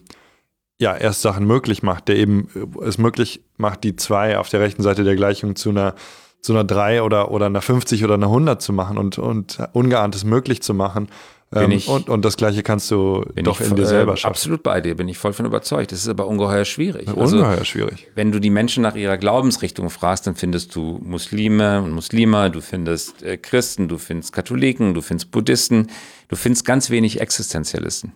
ja erst Sachen möglich macht, der eben es möglich macht, die zwei auf der rechten Seite der Gleichung zu einer zu einer drei oder, oder einer fünfzig oder einer hundert zu machen und, und Ungeahntes möglich zu machen. Ähm, ich, und, und das Gleiche kannst du doch in dir selber schaffen. Absolut bei dir, bin ich voll von überzeugt. Das ist aber ungeheuer schwierig. Ungeheuer also, schwierig. Wenn du die Menschen nach ihrer Glaubensrichtung fragst, dann findest du Muslime und Muslime, du findest äh, Christen, du findest Katholiken, du findest Buddhisten, du findest ganz wenig Existenzialisten.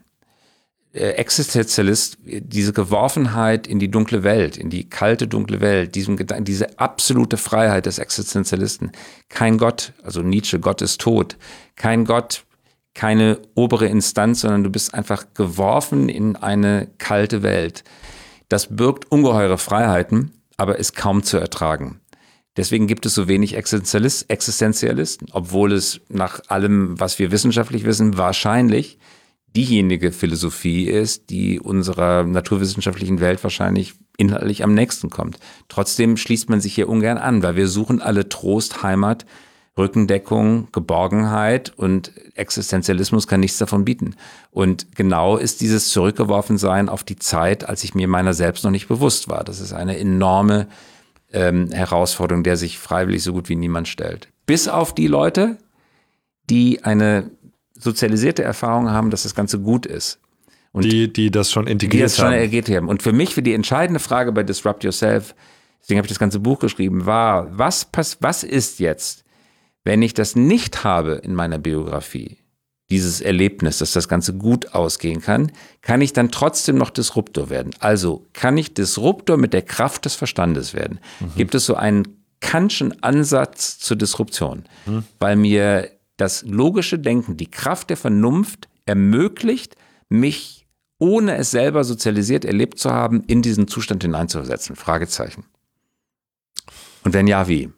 Existenzialist, diese Geworfenheit in die dunkle Welt, in die kalte, dunkle Welt, diesem Gedanken, diese absolute Freiheit des Existenzialisten. Kein Gott, also Nietzsche, Gott ist tot. Kein Gott, keine obere Instanz, sondern du bist einfach geworfen in eine kalte Welt. Das birgt ungeheure Freiheiten, aber ist kaum zu ertragen. Deswegen gibt es so wenig Existenzialisten, obwohl es nach allem, was wir wissenschaftlich wissen, wahrscheinlich diejenige Philosophie ist, die unserer naturwissenschaftlichen Welt wahrscheinlich inhaltlich am nächsten kommt. Trotzdem schließt man sich hier ungern an, weil wir suchen alle Trost, Heimat, Rückendeckung, Geborgenheit, und Existenzialismus kann nichts davon bieten. Und genau ist dieses Zurückgeworfensein auf die Zeit, als ich mir meiner selbst noch nicht bewusst war. Das ist eine enorme ähm, Herausforderung, der sich freiwillig so gut wie niemand stellt. Bis auf die Leute, die eine sozialisierte Erfahrungen haben, dass das Ganze gut ist. Und die, die das schon integriert die das schon haben. integriert haben. Und für mich, für die entscheidende Frage bei Disrupt Yourself, deswegen habe ich das ganze Buch geschrieben, war, was, pass, was ist jetzt, wenn ich das nicht habe in meiner Biografie, dieses Erlebnis, dass das Ganze gut ausgehen kann, kann ich dann trotzdem noch Disruptor werden? Also kann ich Disruptor mit der Kraft des Verstandes werden? Mhm. Gibt es so einen Kantschen Ansatz zur Disruption? Mhm. Weil mir das logische Denken, die Kraft der Vernunft ermöglicht, mich ohne es selber sozialisiert erlebt zu haben, in diesen Zustand hineinzusetzen? Fragezeichen. Und wenn ja, wie?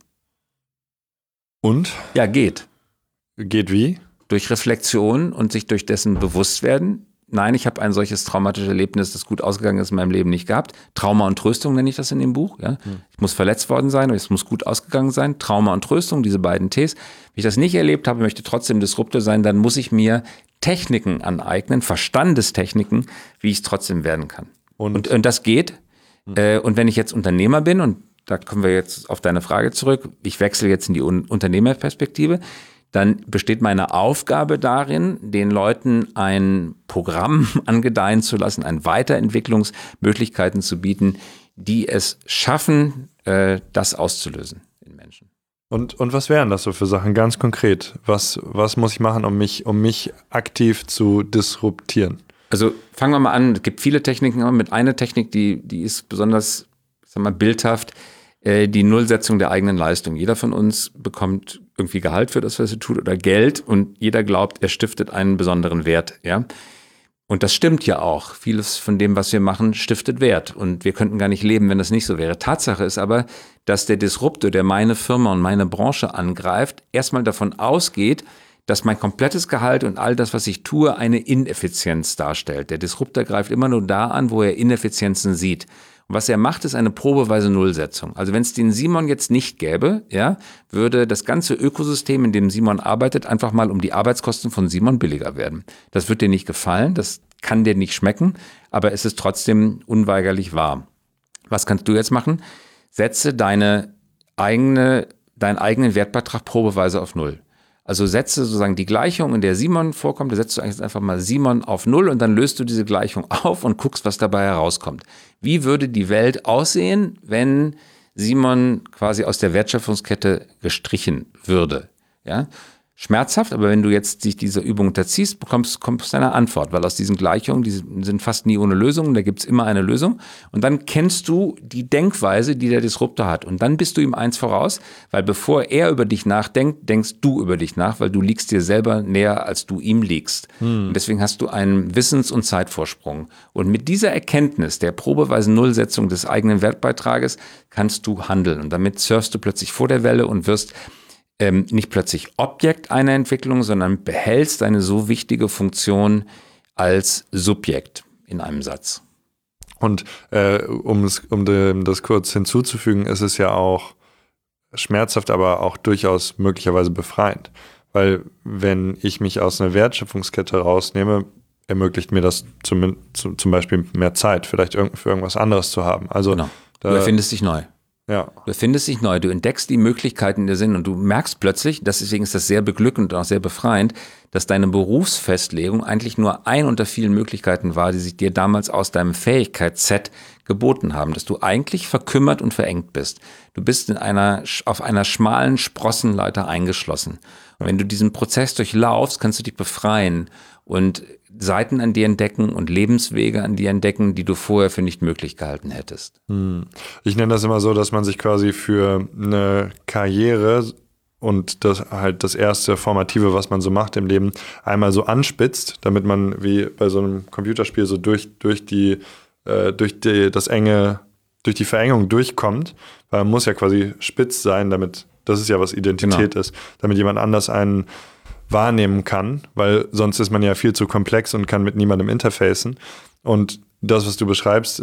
Und? Ja, geht. Geht wie? Durch Reflexion und sich durch dessen bewusst werden. Nein, ich habe ein solches traumatisches Erlebnis, das gut ausgegangen ist, in meinem Leben nicht gehabt. Trauma und Tröstung nenne ich das in dem Buch. Ja? Hm. Ich muss verletzt worden sein und es muss gut ausgegangen sein. Trauma und Tröstung, diese beiden Ts. Wenn ich das nicht erlebt habe, möchte trotzdem Disruptor sein, dann muss ich mir Techniken aneignen, Verstandestechniken, wie ich es trotzdem werden kann. Und, und, und das geht. Hm. Äh, und wenn ich jetzt Unternehmer bin, und da kommen wir jetzt auf deine Frage zurück, ich wechsle jetzt in die Un- Unternehmerperspektive, dann besteht meine Aufgabe darin, den Leuten ein Programm angedeihen zu lassen, ein Weiterentwicklungsmöglichkeiten zu bieten, die es schaffen, äh, das auszulösen in Menschen. Und, und was wären das so für Sachen, ganz konkret? Was, was muss ich machen, um mich, um mich aktiv zu disruptieren? Also fangen wir mal an, es gibt viele Techniken, aber mit einer Technik, die, die ist besonders, ich sag mal, bildhaft, äh, die Nullsetzung der eigenen Leistung. Jeder von uns bekommt irgendwie Gehalt für das, was er tut, oder Geld, und jeder glaubt, er stiftet einen besonderen Wert, ja. Und das stimmt ja auch. Vieles von dem, was wir machen, stiftet Wert. Und wir könnten gar nicht leben, wenn das nicht so wäre. Tatsache ist aber, dass der Disruptor, der meine Firma und meine Branche angreift, erstmal davon ausgeht, dass mein komplettes Gehalt und all das, was ich tue, eine Ineffizienz darstellt. Der Disruptor greift immer nur da an, wo er Ineffizienzen sieht. Und was er macht, ist eine probeweise Nullsetzung. Also wenn es den Simon jetzt nicht gäbe, ja, würde das ganze Ökosystem, in dem Simon arbeitet, einfach mal um die Arbeitskosten von Simon billiger werden. Das wird dir nicht gefallen, das kann dir nicht schmecken, aber es ist trotzdem unweigerlich wahr. Was kannst du jetzt machen? Setze deine eigene, deinen eigenen Wertbeitrag probeweise auf Null. Also setze sozusagen die Gleichung, in der Simon vorkommt, da setzt du eigentlich einfach mal Simon auf Null und dann löst du diese Gleichung auf und guckst, was dabei herauskommt. Wie würde die Welt aussehen, wenn Simon quasi aus der Wertschöpfungskette gestrichen würde? Ja? Schmerzhaft, aber wenn du jetzt dich dieser Übung unterziehst, bekommst, kommst du eine Antwort, weil aus diesen Gleichungen, die sind fast nie ohne Lösung, da gibt's immer eine Lösung, und dann kennst du die Denkweise, die der Disruptor hat, und dann bist du ihm eins voraus, weil bevor er über dich nachdenkt, denkst du über dich nach, weil du liegst dir selber näher, als du ihm liegst. Hm. Und deswegen hast du einen Wissens- und Zeitvorsprung. Und mit dieser Erkenntnis der probeweisen Nullsetzung des eigenen Wertbeitrages kannst du handeln, und damit surfst du plötzlich vor der Welle und wirst Ähm, nicht plötzlich Objekt einer Entwicklung, sondern behältst eine so wichtige Funktion als Subjekt in einem Satz. Und äh, um, es, um dem, das kurz hinzuzufügen, ist es ja auch schmerzhaft, aber auch durchaus möglicherweise befreiend. Weil wenn ich mich aus einer Wertschöpfungskette rausnehme, ermöglicht mir das zum, zum Beispiel mehr Zeit, vielleicht für irgendwas anderes zu haben. Also genau. Du erfindest dich neu. Ja. Du erfindest dich neu, du entdeckst die Möglichkeiten, die sind, und du merkst plötzlich, deswegen ist das sehr beglückend und auch sehr befreiend, dass deine Berufsfestlegung eigentlich nur ein unter vielen Möglichkeiten war, die sich dir damals aus deinem Fähigkeitsset geboten haben, dass du eigentlich verkümmert und verengt bist. Du bist in einer, auf einer schmalen Sprossenleiter eingeschlossen. Und wenn du diesen Prozess durchlaufst, kannst du dich befreien und Seiten an dir entdecken und Lebenswege an dir entdecken, die du vorher für nicht möglich gehalten hättest. Ich nenne das immer so, dass man sich quasi für eine Karriere und das halt das erste Formative, was man so macht im Leben, einmal so anspitzt, damit man wie bei so einem Computerspiel so durch, durch die, äh, durch die, das enge, durch die Verengung durchkommt, weil man muss ja quasi spitz sein, damit, das ist ja was Identität genau. ist, damit jemand anders einen wahrnehmen kann, weil sonst ist man ja viel zu komplex und kann mit niemandem interfacen. Und das, was du beschreibst,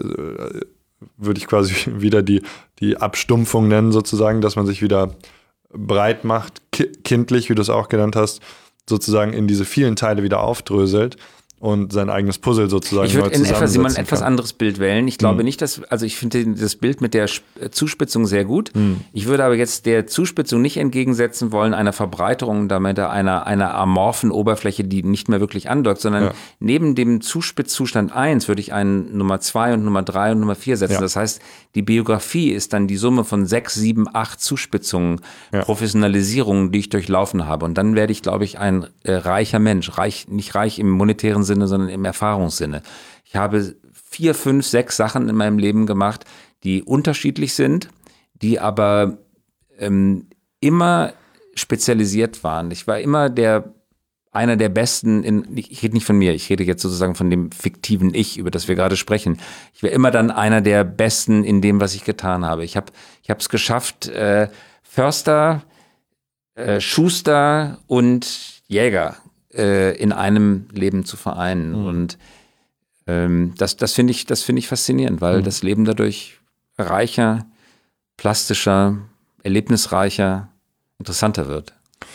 würde ich quasi wieder die, die Abstumpfung nennen sozusagen, dass man sich wieder breit macht, ki- kindlich, wie du es auch genannt hast, sozusagen in diese vielen Teile wieder aufdröselt und sein eigenes Puzzle sozusagen Ich würde in etwa zusammensetzen ein etwas kann. anderes Bild wählen. Ich glaube Hm. nicht, dass, also ich finde das Bild mit der Zuspitzung sehr gut. Hm. Ich würde aber jetzt der Zuspitzung nicht entgegensetzen wollen, einer Verbreiterung damit einer, einer amorphen Oberfläche, die nicht mehr wirklich andockt, sondern Ja. neben dem Zuspitzzustand eins würde ich einen Nummer zwei und Nummer drei und Nummer vier setzen. Ja. Das heißt, die Biografie ist dann die Summe von sechs, sieben, acht Zuspitzungen, Ja. Professionalisierungen, die ich durchlaufen habe. Und dann werde ich, glaube ich, ein äh, reicher Mensch. Reich, nicht reich im monetären Sinne, sondern im Erfahrungssinne. Ich habe vier, fünf, sechs Sachen in meinem Leben gemacht, die unterschiedlich sind, die aber ähm, immer spezialisiert waren. Ich war immer der einer der Besten in, ich rede nicht von mir, ich rede jetzt sozusagen von dem fiktiven Ich, über das wir gerade sprechen. Ich war immer dann einer der Besten in dem, was ich getan habe. Ich habe ich habe es geschafft, äh, Förster, äh, Schuster und Jäger äh, in einem Leben zu vereinen. Mhm. Und ähm, das, das finde ich, das finde ich faszinierend, weil Mhm. das Leben dadurch reicher, plastischer, erlebnisreicher, interessanter wird.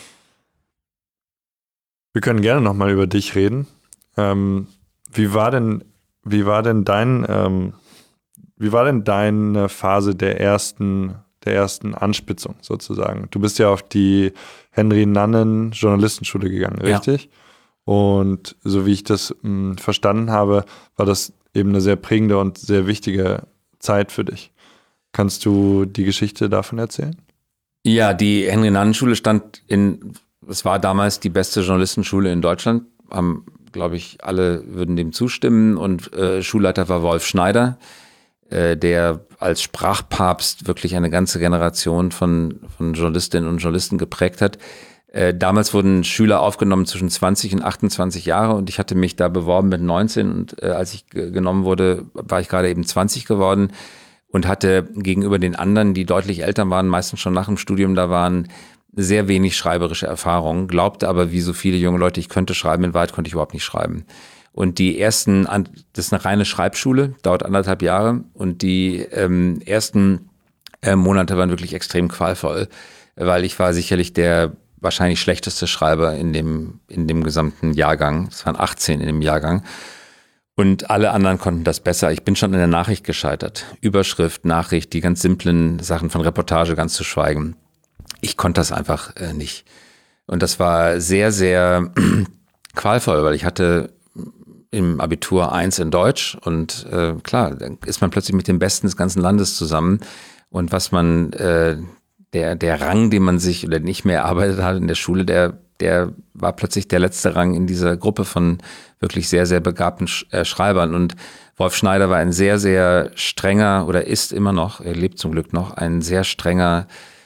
Wir können gerne nochmal über dich reden. Ähm, wie war denn, wie war denn dein, ähm, wie war denn deine Phase der ersten, der ersten Anspitzung sozusagen? Du bist ja auf die Henry Nannen Journalistenschule gegangen, richtig? Ja. Und so wie ich das mh, verstanden habe, war das eben eine sehr prägende und sehr wichtige Zeit für dich. Kannst du die Geschichte davon erzählen? Ja, die Henry Nannen Schule stand in, es war damals die beste Journalistenschule in Deutschland, haben, glaube ich, alle würden dem zustimmen, und äh, Schulleiter war Wolf Schneider, äh, der als Sprachpapst wirklich eine ganze Generation von, von Journalistinnen und Journalisten geprägt hat. Äh, damals wurden Schüler aufgenommen zwischen zwanzig und achtundzwanzig Jahre, und ich hatte mich da beworben mit neunzehn, und äh, als ich g- genommen wurde, war ich gerade eben zwanzig geworden und hatte gegenüber den anderen, die deutlich älter waren, meistens schon nach dem Studium da waren, sehr wenig schreiberische Erfahrung, glaubte aber, wie so viele junge Leute, ich könnte schreiben, in Wahrheit konnte ich überhaupt nicht schreiben. Und die ersten, das ist eine reine Schreibschule, dauert anderthalb Jahre, und die ähm, ersten äh, Monate waren wirklich extrem qualvoll, weil ich war sicherlich der wahrscheinlich schlechteste Schreiber in dem, in dem gesamten Jahrgang. Es waren achtzehn in dem Jahrgang. Und alle anderen konnten das besser. Ich bin schon in der Nachricht gescheitert. Überschrift, Nachricht, die ganz simplen Sachen von Reportage ganz zu schweigen. Ich konnte das einfach äh, nicht. Und das war sehr, sehr qualvoll, weil ich hatte im Abitur eins in Deutsch, und äh, klar, dann ist man plötzlich mit dem Besten des ganzen Landes zusammen, und was man, äh, der, der Rang, den man sich oder nicht mehr erarbeitet hat in der Schule, der, der war plötzlich der letzte Rang in dieser Gruppe von wirklich sehr, sehr begabten Sch- äh, Schreibern. Und Wolf Schneider war ein sehr, sehr strenger, oder ist immer noch, er lebt zum Glück noch, ein sehr strenger,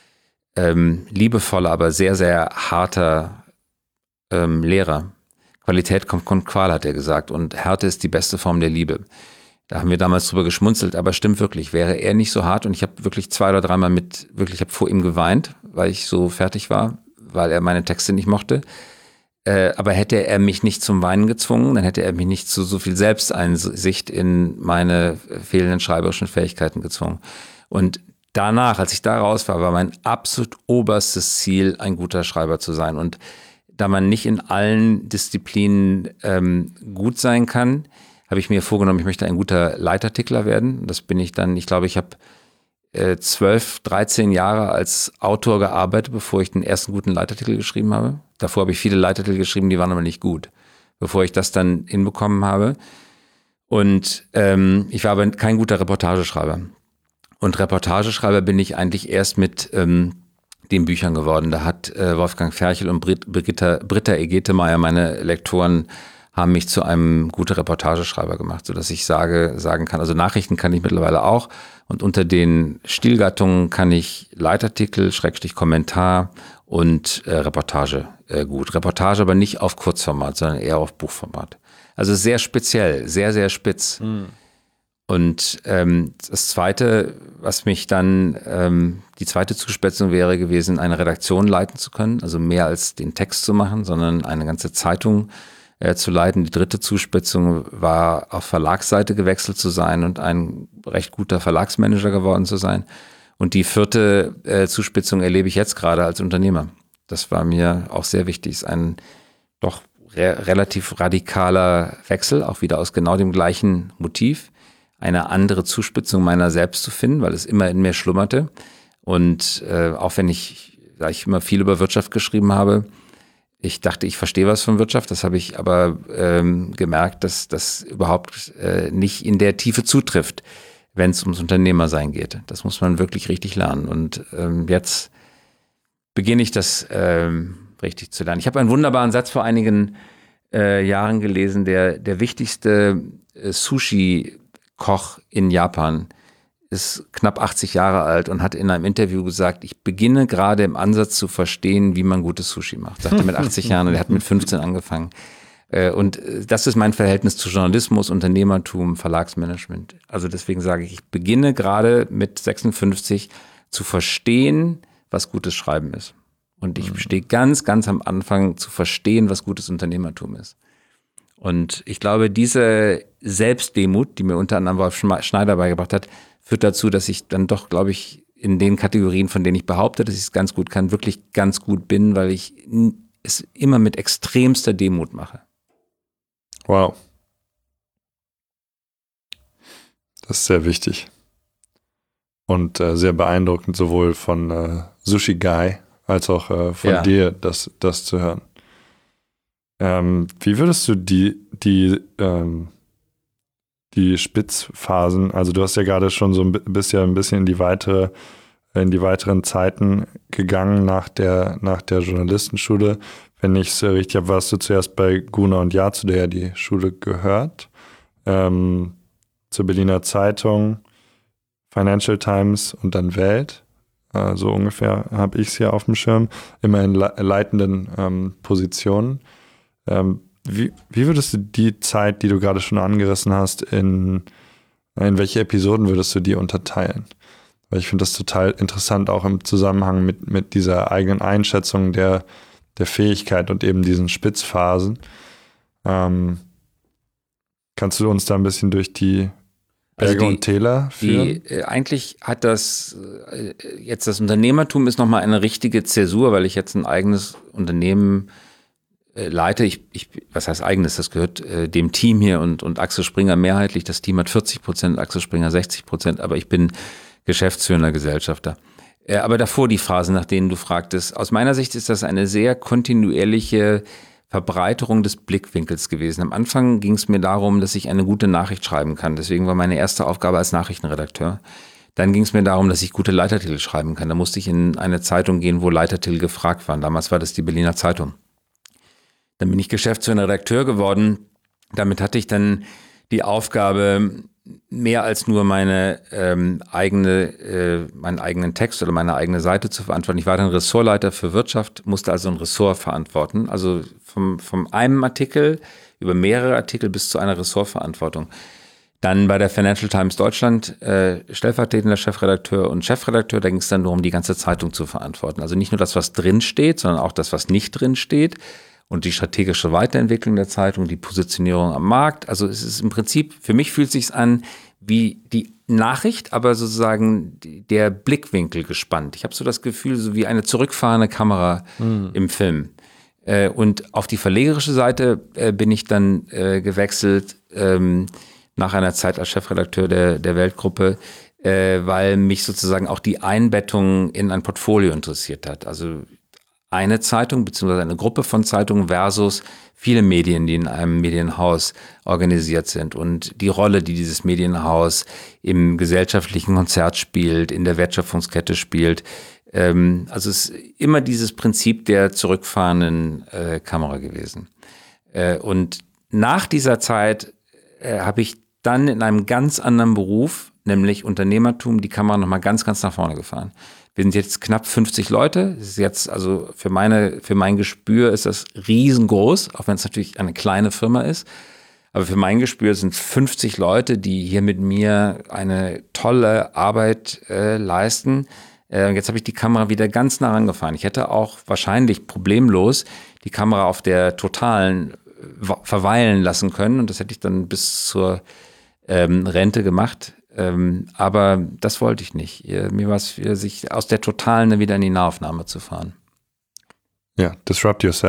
ähm, liebevoller, aber sehr, sehr harter ähm, Lehrer. Qualität kommt von Qual, hat er gesagt, und Härte ist die beste Form der Liebe. Da haben wir damals drüber geschmunzelt, aber stimmt wirklich, wäre er nicht so hart, und ich habe wirklich zwei oder dreimal mit, wirklich, ich habe vor ihm geweint, weil ich so fertig war, weil er meine Texte nicht mochte. Äh, aber hätte er mich nicht zum Weinen gezwungen, dann hätte er mich nicht zu so viel Selbsteinsicht in meine fehlenden schreiberischen Fähigkeiten gezwungen. Und danach, als ich da raus war, war mein absolut oberstes Ziel, ein guter Schreiber zu sein. Und da man nicht in allen Disziplinen ähm, gut sein kann, habe ich mir vorgenommen, ich möchte ein guter Leitartikler werden. Das bin ich dann, ich glaube, ich habe äh, zwölf, dreizehn Jahre als Autor gearbeitet, bevor ich den ersten guten Leitartikel geschrieben habe. Davor habe ich viele Leitartikel geschrieben, die waren aber nicht gut, bevor ich das dann hinbekommen habe. Und ähm, ich war aber kein guter Reportageschreiber. Und Reportageschreiber bin ich eigentlich erst mit ähm, den Büchern geworden. Da hat äh, Wolfgang Ferchel und Brit, Brigitta, Britta Egetemeyer, meine Lektoren, haben mich zu einem guten Reportageschreiber gemacht, sodass ich sage, sagen kann, also Nachrichten kann ich mittlerweile auch, und unter den Stilgattungen kann ich Leitartikel, Schrägstrich Kommentar und äh, Reportage äh, gut. Reportage aber nicht auf Kurzformat, sondern eher auf Buchformat. Also sehr speziell, sehr, sehr spitz. Mhm. Und ähm, das Zweite, was mich dann, ähm, die zweite Zuspitzung wäre gewesen, eine Redaktion leiten zu können, also mehr als den Text zu machen, sondern eine ganze Zeitung äh, zu leiten. Die dritte Zuspitzung war, auf Verlagsseite gewechselt zu sein und ein recht guter Verlagsmanager geworden zu sein. Und die vierte äh, Zuspitzung erlebe ich jetzt gerade als Unternehmer. Das war mir auch sehr wichtig, ist ein doch re- relativ radikaler Wechsel, auch wieder aus genau dem gleichen Motiv, eine andere Zuspitzung meiner selbst zu finden, weil es immer in mir schlummerte. Und äh, auch wenn ich, da ich immer viel über Wirtschaft geschrieben habe, ich dachte, ich verstehe was von Wirtschaft, das habe ich aber ähm, gemerkt, dass das überhaupt äh, nicht in der Tiefe zutrifft, wenn es ums Unternehmersein geht. Das muss man wirklich richtig lernen. Und ähm, jetzt beginne ich das ähm, richtig zu lernen. Ich habe einen wunderbaren Satz vor einigen äh, Jahren gelesen, der, der wichtigste äh, Sushi-Koch in Japan ist knapp achtzig Jahre alt und hat in einem Interview gesagt, ich beginne gerade im Ansatz zu verstehen, wie man gutes Sushi macht. Sagt er mit achtzig Jahren und er hat mit fünfzehn angefangen. Und das ist mein Verhältnis zu Journalismus, Unternehmertum, Verlagsmanagement. Also deswegen sage ich, ich beginne gerade mit sechsundfünfzig zu verstehen, was gutes Schreiben ist. Und ich stehe ganz, ganz am Anfang zu verstehen, was gutes Unternehmertum ist. Und ich glaube, diese Selbstdemut, die mir unter anderem Wolf Schneider beigebracht hat, führt dazu, dass ich dann doch, glaube ich, in den Kategorien, von denen ich behaupte, dass ich es ganz gut kann, wirklich ganz gut bin, weil ich es immer mit extremster Demut mache. Wow. Das ist sehr wichtig. Und äh, sehr beeindruckend, sowohl von äh, Sushi Guy als auch äh, von Ja. dir, das, das zu hören. Ähm, wie würdest du die, die, ähm, die Spitzphasen, also du hast ja gerade schon so ein bisschen, ein bisschen in die weitere, in die weiteren Zeiten gegangen nach der, nach der Journalistenschule. Wenn ich es richtig habe, warst du zuerst bei Gruner und Jahr, zu der ja die Schule gehört, ähm, zur Berliner Zeitung, Financial Times und dann Welt. Äh, so ungefähr habe ich es hier auf dem Schirm, immer in le- leitenden ähm, Positionen. Ähm, wie, wie würdest du die Zeit, die du gerade schon angerissen hast, in, in welche Episoden würdest du die unterteilen? Weil ich finde das total interessant, auch im Zusammenhang mit, mit dieser eigenen Einschätzung der, der Fähigkeit und eben diesen Spitzphasen. Ähm, kannst du uns da ein bisschen durch die Berge Also die- und Täler führen? Die, äh, eigentlich hat das, äh, jetzt das Unternehmertum ist nochmal eine richtige Zäsur, weil ich jetzt ein eigenes Unternehmen äh, leite. Ich, ich, was heißt eigenes? Das gehört äh, dem Team hier und, und Axel Springer mehrheitlich. Das Team hat vierzig Prozent, Axel Springer sechzig Prozent, aber ich bin geschäftsführender Gesellschafter. Äh, aber davor die Phasen, nach denen du fragtest. Aus meiner Sicht ist das eine sehr kontinuierliche Verbreiterung des Blickwinkels gewesen. Am Anfang ging es mir darum, dass ich eine gute Nachricht schreiben kann. Deswegen war meine erste Aufgabe als Nachrichtenredakteur. Dann ging es mir darum, dass ich gute Leitertitel schreiben kann. Da musste ich in eine Zeitung gehen, wo Leitertitel gefragt waren. Damals war das die Berliner Zeitung. Dann bin ich geschäftsführender Redakteur geworden. Damit hatte ich dann die Aufgabe, mehr als nur meine ähm, eigene, äh, meinen eigenen Text oder meine eigene Seite zu verantworten. Ich war dann Ressortleiter für Wirtschaft, musste also ein Ressort verantworten. Also vom, vom einem Artikel über mehrere Artikel bis zu einer Ressortverantwortung. Dann bei der Financial Times Deutschland äh, stellvertretender Chefredakteur und Chefredakteur, da ging es dann darum, die ganze Zeitung zu verantworten. Also nicht nur das, was drin steht, sondern auch das, was nicht drin steht. Und die strategische Weiterentwicklung der Zeitung, die Positionierung am Markt. Also es ist im Prinzip, für mich fühlt es sich an wie die Nachricht, aber sozusagen der Blickwinkel gespannt. Ich habe so das Gefühl, so wie eine zurückfahrende Kamera mhm. im Film. Äh, und auf die verlegerische Seite äh, bin ich dann äh, gewechselt ähm, nach einer Zeit als Chefredakteur der, der Weltgruppe, äh, weil mich sozusagen auch die Einbettung in ein Portfolio interessiert hat. Also eine Zeitung bzw. eine Gruppe von Zeitungen versus viele Medien, die in einem Medienhaus organisiert sind und die Rolle, die dieses Medienhaus im gesellschaftlichen Konzert spielt, in der Wertschöpfungskette spielt. Ähm, also es ist immer dieses Prinzip der zurückfahrenden äh, Kamera gewesen. Äh, und nach dieser Zeit äh, habe ich dann in einem ganz anderen Beruf, nämlich Unternehmertum, die Kamera nochmal ganz, ganz nach vorne gefahren. Wir sind jetzt knapp fünfzig Leute. Das ist jetzt, also für meine, für mein Gespür ist das riesengroß, auch wenn es natürlich eine kleine Firma ist. Aber für mein Gespür sind fünfzig Leute, die hier mit mir eine tolle Arbeit äh, leisten. Äh, jetzt habe ich die Kamera wieder ganz nah rangefahren. Ich hätte auch wahrscheinlich problemlos die Kamera auf der Totalen äh, verweilen lassen können. Und das hätte ich dann bis zur ähm, Rente gemacht. Ähm, aber das wollte ich nicht. Mir war es, sich aus der Totalen wieder in die Nahaufnahme zu fahren. Ja, disrupt yourself.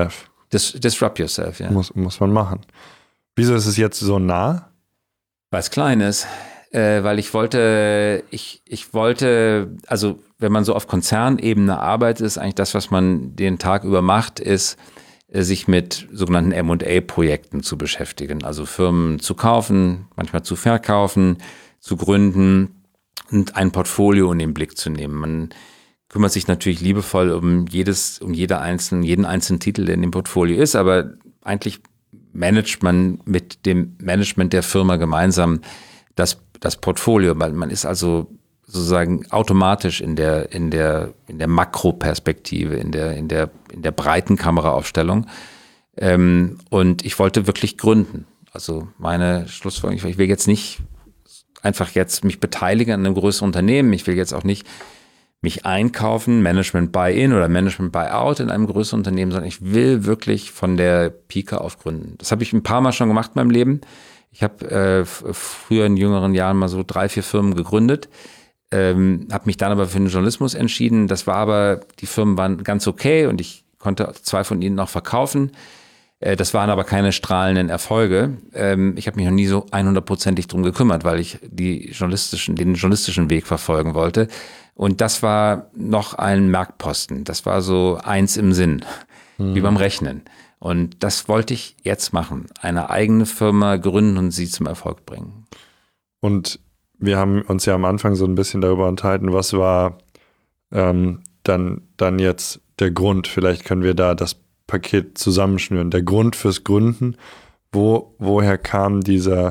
Dis- disrupt yourself, ja. Muss, muss man machen. Wieso ist es jetzt so nah? Weil es klein ist. Äh, weil ich wollte, ich, ich wollte, also wenn man so auf Konzernebene arbeitet, ist eigentlich das, was man den Tag über macht, ist, äh, sich mit sogenannten M und A-Projekten zu beschäftigen. Also Firmen zu kaufen, manchmal zu verkaufen, zu gründen und ein Portfolio in den Blick zu nehmen. Man kümmert sich natürlich liebevoll um jedes, um jede einzelnen, jeden einzelnen Titel, der in dem Portfolio ist, aber eigentlich managt man mit dem Management der Firma gemeinsam das, das Portfolio. Man ist also sozusagen automatisch in der, in der, in der Makroperspektive, in der, in der, in der breiten Kameraaufstellung. Ähm, und ich wollte wirklich gründen. Also meine Schlussfolgerung, ich will jetzt nicht einfach jetzt mich beteiligen an einem größeren Unternehmen. Ich will jetzt auch nicht mich einkaufen, Management Buy-in oder Management Buy-out in einem größeren Unternehmen, sondern ich will wirklich von der Pike auf gründen. Das habe ich ein paar Mal schon gemacht in meinem Leben. Ich habe äh, früher in jüngeren Jahren mal so drei, vier Firmen gegründet, ähm, habe mich dann aber für den Journalismus entschieden. Das war aber, die Firmen waren ganz okay und ich konnte zwei von ihnen noch verkaufen. Äh, das waren aber keine strahlenden Erfolge. Ähm, ich habe mich noch nie so hundertprozentig drum gekümmert, weil ich die journalistischen, den journalistischen Weg verfolgen wollte. Und das war noch ein Merkposten. Das war so eins im Sinn, hm. wie beim Rechnen. Und das wollte ich jetzt machen. Eine eigene Firma gründen und sie zum Erfolg bringen. Und wir haben uns ja am Anfang so ein bisschen darüber unterhalten, was war ähm, dann, dann jetzt der Grund? Vielleicht können wir da das Paket zusammenschnüren. Der Grund fürs Gründen, wo, woher kam dieser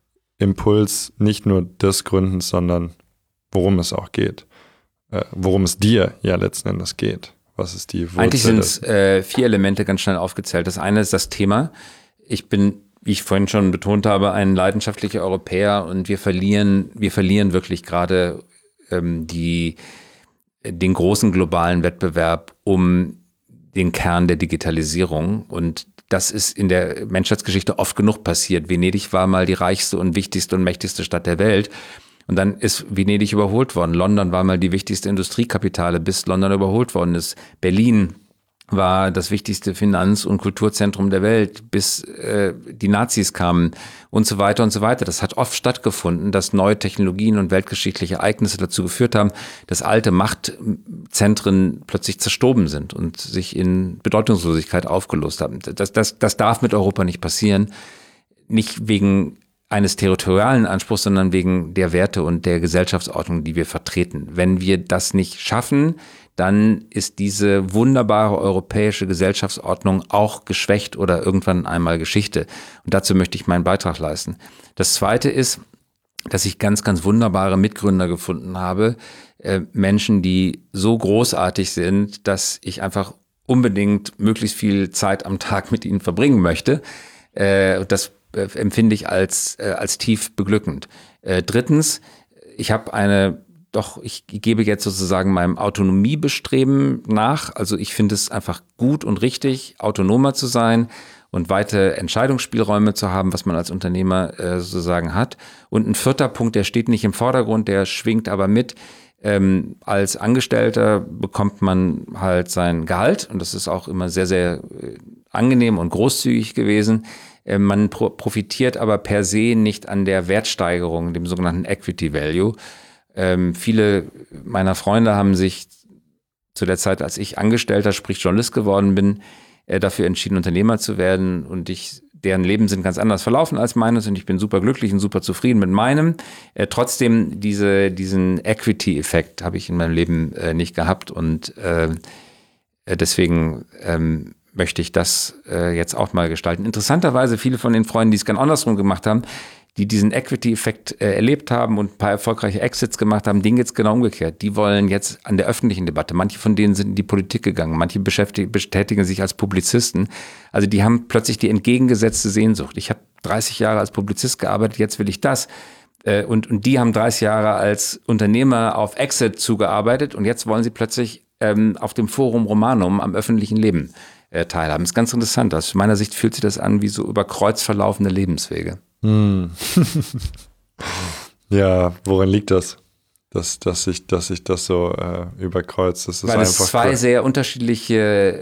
Impuls nicht nur des Gründens, sondern worum es auch geht? Äh, worum es dir ja letzten Endes geht? Was ist die Wurzel? Eigentlich sind es äh, vier Elemente ganz schnell aufgezählt. Das eine ist das Thema. Ich bin, wie ich vorhin schon betont habe, ein leidenschaftlicher Europäer und wir verlieren, wir verlieren wirklich gerade ähm, die, den großen globalen Wettbewerb um den Kern der Digitalisierung. Und das ist in der Menschheitsgeschichte oft genug passiert. Venedig war mal die reichste und wichtigste und mächtigste Stadt der Welt. Und dann ist Venedig überholt worden. London war mal die wichtigste Industriekapitale, bis London überholt worden ist. Berlin war das wichtigste Finanz- und Kulturzentrum der Welt, bis äh, die Nazis kamen und so weiter und so weiter. Das hat oft stattgefunden, dass neue Technologien und weltgeschichtliche Ereignisse dazu geführt haben, dass alte Machtzentren plötzlich zerstoben sind und sich in Bedeutungslosigkeit aufgelöst haben. Das, das, das darf mit Europa nicht passieren. Nicht wegen eines territorialen Anspruchs, sondern wegen der Werte und der Gesellschaftsordnung, die wir vertreten. Wenn wir das nicht schaffen, dann ist diese wunderbare europäische Gesellschaftsordnung auch geschwächt oder irgendwann einmal Geschichte. Und dazu möchte ich meinen Beitrag leisten. Das Zweite ist, dass ich ganz, ganz wunderbare Mitgründer gefunden habe. Äh, Menschen, die so großartig sind, dass ich einfach unbedingt möglichst viel Zeit am Tag mit ihnen verbringen möchte. Äh, das empfinde ich als, äh, als tief beglückend. Äh, drittens, ich habe eine, doch, ich gebe jetzt sozusagen meinem Autonomiebestreben nach. Also ich finde es einfach gut und richtig, autonomer zu sein und weite Entscheidungsspielräume zu haben, was man als Unternehmer äh, sozusagen hat. Und ein vierter Punkt, der steht nicht im Vordergrund, der schwingt aber mit. Ähm, als Angestellter bekommt man halt sein Gehalt und das ist auch immer sehr, sehr äh, angenehm und großzügig gewesen. Man profitiert aber per se nicht an der Wertsteigerung, dem sogenannten Equity Value. Ähm, viele meiner Freunde haben sich zu der Zeit, als ich Angestellter, sprich Journalist geworden bin, äh, dafür entschieden, Unternehmer zu werden. Und ich, deren Leben sind ganz anders verlaufen als meines und ich bin super glücklich und super zufrieden mit meinem. Äh, trotzdem, diese, diesen Equity-Effekt habe ich in meinem Leben äh, nicht gehabt und äh, deswegen ähm, möchte ich das äh, jetzt auch mal gestalten. Interessanterweise, viele von den Freunden, die es ganz andersrum gemacht haben, die diesen Equity-Effekt äh, erlebt haben und ein paar erfolgreiche Exits gemacht haben, denen geht's genau umgekehrt. Die wollen jetzt an der öffentlichen Debatte, manche von denen sind in die Politik gegangen, manche beschäftigen, betätigen sich als Publizisten. Also die haben plötzlich die entgegengesetzte Sehnsucht. Ich habe dreißig Jahre als Publizist gearbeitet, jetzt will ich das. Äh, und, und die haben dreißig Jahre als Unternehmer auf Exit zugearbeitet und jetzt wollen sie plötzlich ähm, auf dem Forum Romanum am öffentlichen Leben teilhaben. Das ist ganz interessant. Aus meiner Sicht fühlt sich das an wie so über Kreuz verlaufende Lebenswege. Hm. Ja, woran liegt das? Dass, dass, sich, dass sich das so äh, überkreuzt? Das ist Weil es einfach zwei krass. sehr unterschiedliche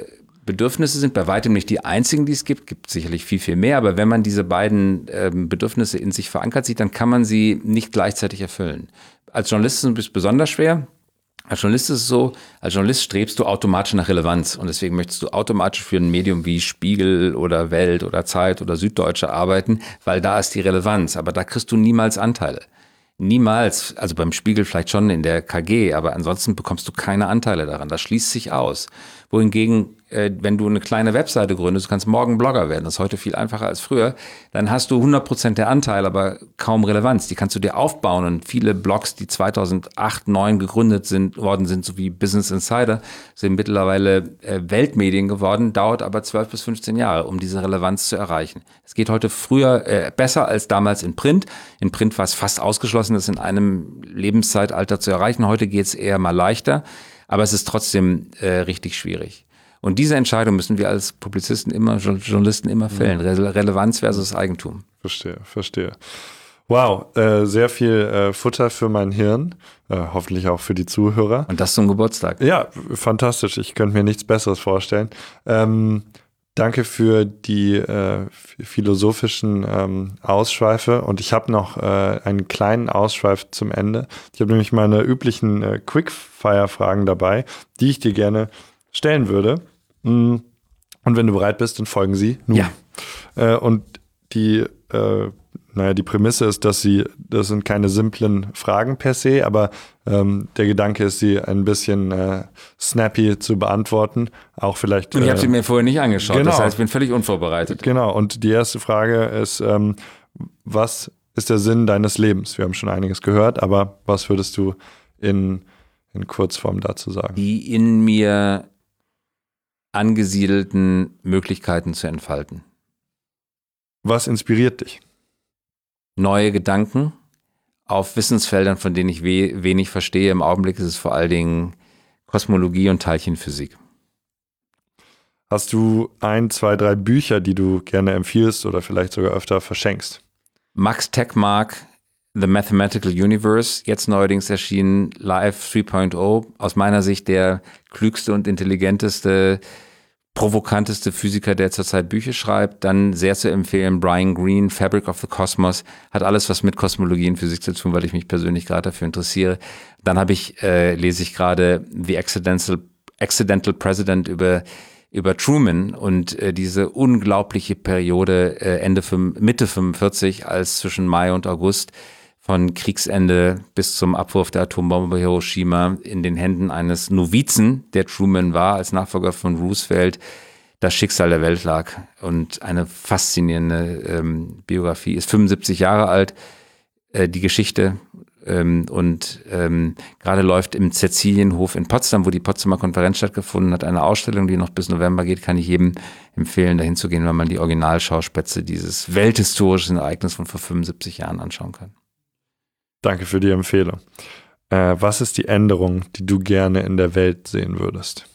Bedürfnisse sind bei weitem nicht die einzigen, die es gibt, gibt sicherlich viel, viel mehr, aber wenn man diese beiden ähm, Bedürfnisse in sich verankert sieht, dann kann man sie nicht gleichzeitig erfüllen. Als Journalist ist es besonders schwer. Als Journalist ist es so, als Journalist strebst du automatisch nach Relevanz und deswegen möchtest du automatisch für ein Medium wie Spiegel oder Welt oder Zeit oder Süddeutsche arbeiten, weil da ist die Relevanz, aber da kriegst du niemals Anteile. Niemals, also beim Spiegel vielleicht schon in der K G, aber ansonsten bekommst du keine Anteile daran. Das schließt sich aus. Wohingegen, äh, wenn du eine kleine Webseite gründest, du kannst morgen Blogger werden, das ist heute viel einfacher als früher, dann hast du hundert Prozent der Anteile, aber kaum Relevanz. Die kannst du dir aufbauen und viele Blogs, die zweitausendacht, zweitausendneun gegründet sind, worden sind, so wie Business Insider, sind mittlerweile äh, Weltmedien geworden, dauert aber zwölf bis fünfzehn Jahre, um diese Relevanz zu erreichen. Es geht heute früher äh, besser als damals in Print. In Print war es fast ausgeschlossen, das in einem Lebenszeitalter zu erreichen. Heute geht es eher mal leichter. Aber es ist trotzdem äh, richtig schwierig. Und diese Entscheidung müssen wir als Publizisten immer, Journalisten immer fällen. Re- Relevanz versus Eigentum. Verstehe, verstehe. Wow, äh, sehr viel äh, Futter für mein Hirn. Äh, hoffentlich auch für die Zuhörer. Und das zum Geburtstag. Ja, fantastisch. Ich könnte mir nichts Besseres vorstellen. Ähm, danke für die äh, philosophischen ähm, Ausschweife. Und ich habe noch äh, einen kleinen Ausschweif zum Ende. Ich habe nämlich meine üblichen äh, Quickfire-Fragen dabei, die ich dir gerne stellen würde. Und wenn du bereit bist, dann folgen sie nun. Ja. Äh, und die, äh, naja, die Prämisse ist, dass sie, das sind keine simplen Fragen per se, aber ähm, der Gedanke ist, sie ein bisschen äh, snappy zu beantworten. Auch vielleicht. Und ich äh, habe sie mir vorher nicht angeschaut, genau. Das heißt, ich bin völlig unvorbereitet. Genau, und die erste Frage ist, ähm, was ist der Sinn deines Lebens? Wir haben schon einiges gehört, aber was würdest du in, in Kurzform dazu sagen? Die in mir angesiedelten Möglichkeiten zu entfalten. Was inspiriert dich? Neue Gedanken auf Wissensfeldern, von denen ich we- wenig verstehe. Im Augenblick ist es vor allen Dingen Kosmologie und Teilchenphysik. Hast du ein, zwei, drei Bücher, die du gerne empfiehlst oder vielleicht sogar öfter verschenkst? Max Tegmark, The Mathematical Universe, jetzt neuerdings erschienen, Live drei Punkt null, aus meiner Sicht der klügste und intelligenteste, provokanteste Physiker, der zurzeit Bücher schreibt. Dann sehr zu empfehlen, Brian Greene, Fabric of the Cosmos, hat alles was mit Kosmologie und Physik zu tun, weil ich mich persönlich gerade dafür interessiere. Dann habe ich, äh, lese ich gerade The Accidental, Accidental President über über Truman und äh, diese unglaubliche Periode äh, Ende Mitte fünfundvierzig, als zwischen Mai und August von Kriegsende bis zum Abwurf der Atombombe Hiroshima in den Händen eines Novizen, der Truman war, als Nachfolger von Roosevelt, das Schicksal der Welt lag. Und eine faszinierende ähm, Biografie. Ist fünfundsiebzig Jahre alt, äh, die Geschichte. Ähm, und ähm, gerade läuft im Cäcilienhof in Potsdam, wo die Potsdamer Konferenz stattgefunden hat, eine Ausstellung, die noch bis November geht. Kann ich jedem empfehlen, dahin zu gehen, wenn man die Originalschauplätze dieses welthistorischen Ereignisses von vor fünfundsiebzig Jahren anschauen kann. Danke für die Empfehlung. Äh, was ist die Änderung, die du gerne in der Welt sehen würdest?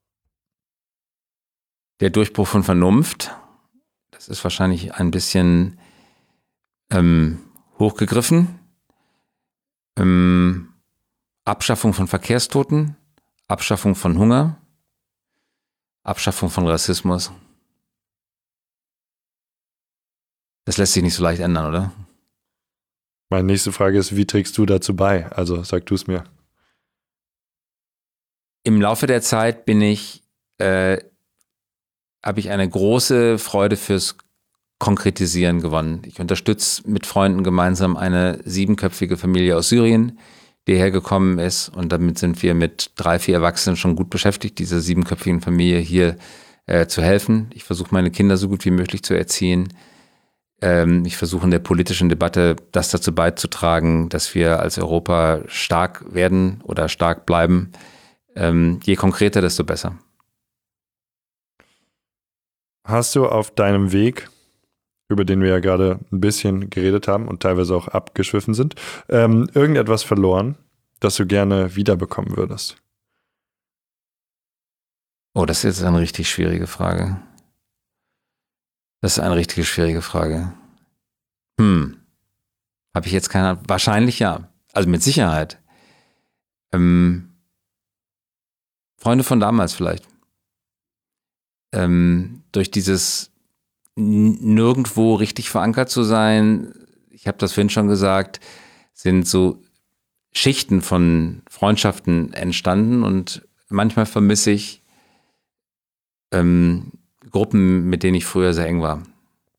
Der Durchbruch von Vernunft, das ist wahrscheinlich ein bisschen ähm, hochgegriffen. Ähm, Abschaffung von Verkehrstoten, Abschaffung von Hunger, Abschaffung von Rassismus. Das lässt sich nicht so leicht ändern, oder? Meine nächste Frage ist, wie trägst du dazu bei? Also sag du es mir. Im Laufe der Zeit bin ich, äh, habe ich eine große Freude fürs Konkretisieren gewonnen. Ich unterstütze mit Freunden gemeinsam eine siebenköpfige Familie aus Syrien, die hergekommen ist, und damit sind wir mit drei, vier Erwachsenen schon gut beschäftigt, dieser siebenköpfigen Familie hier äh, zu helfen. Ich versuche meine Kinder so gut wie möglich zu erziehen. Ähm, ich versuche in der politischen Debatte das dazu beizutragen, dass wir als Europa stark werden oder stark bleiben. Ähm, je konkreter, desto besser. Hast du auf deinem Weg, über den wir ja gerade ein bisschen geredet haben und teilweise auch abgeschwiffen sind, ähm, irgendetwas verloren, das du gerne wiederbekommen würdest? Oh, das ist jetzt eine richtig schwierige Frage. Das ist eine richtig schwierige Frage. Hm. Habe ich jetzt keine Ahnung? Wahrscheinlich ja. Also mit Sicherheit. Ähm, Freunde von damals vielleicht. ähm, durch dieses n- nirgendwo richtig verankert zu sein, ich habe das vorhin schon gesagt, sind so Schichten von Freundschaften entstanden und manchmal vermisse ich ähm, Gruppen, mit denen ich früher sehr eng war.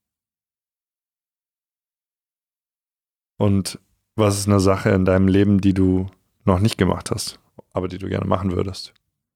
Und was ist eine Sache in deinem Leben, die du noch nicht gemacht hast, aber die du gerne machen würdest?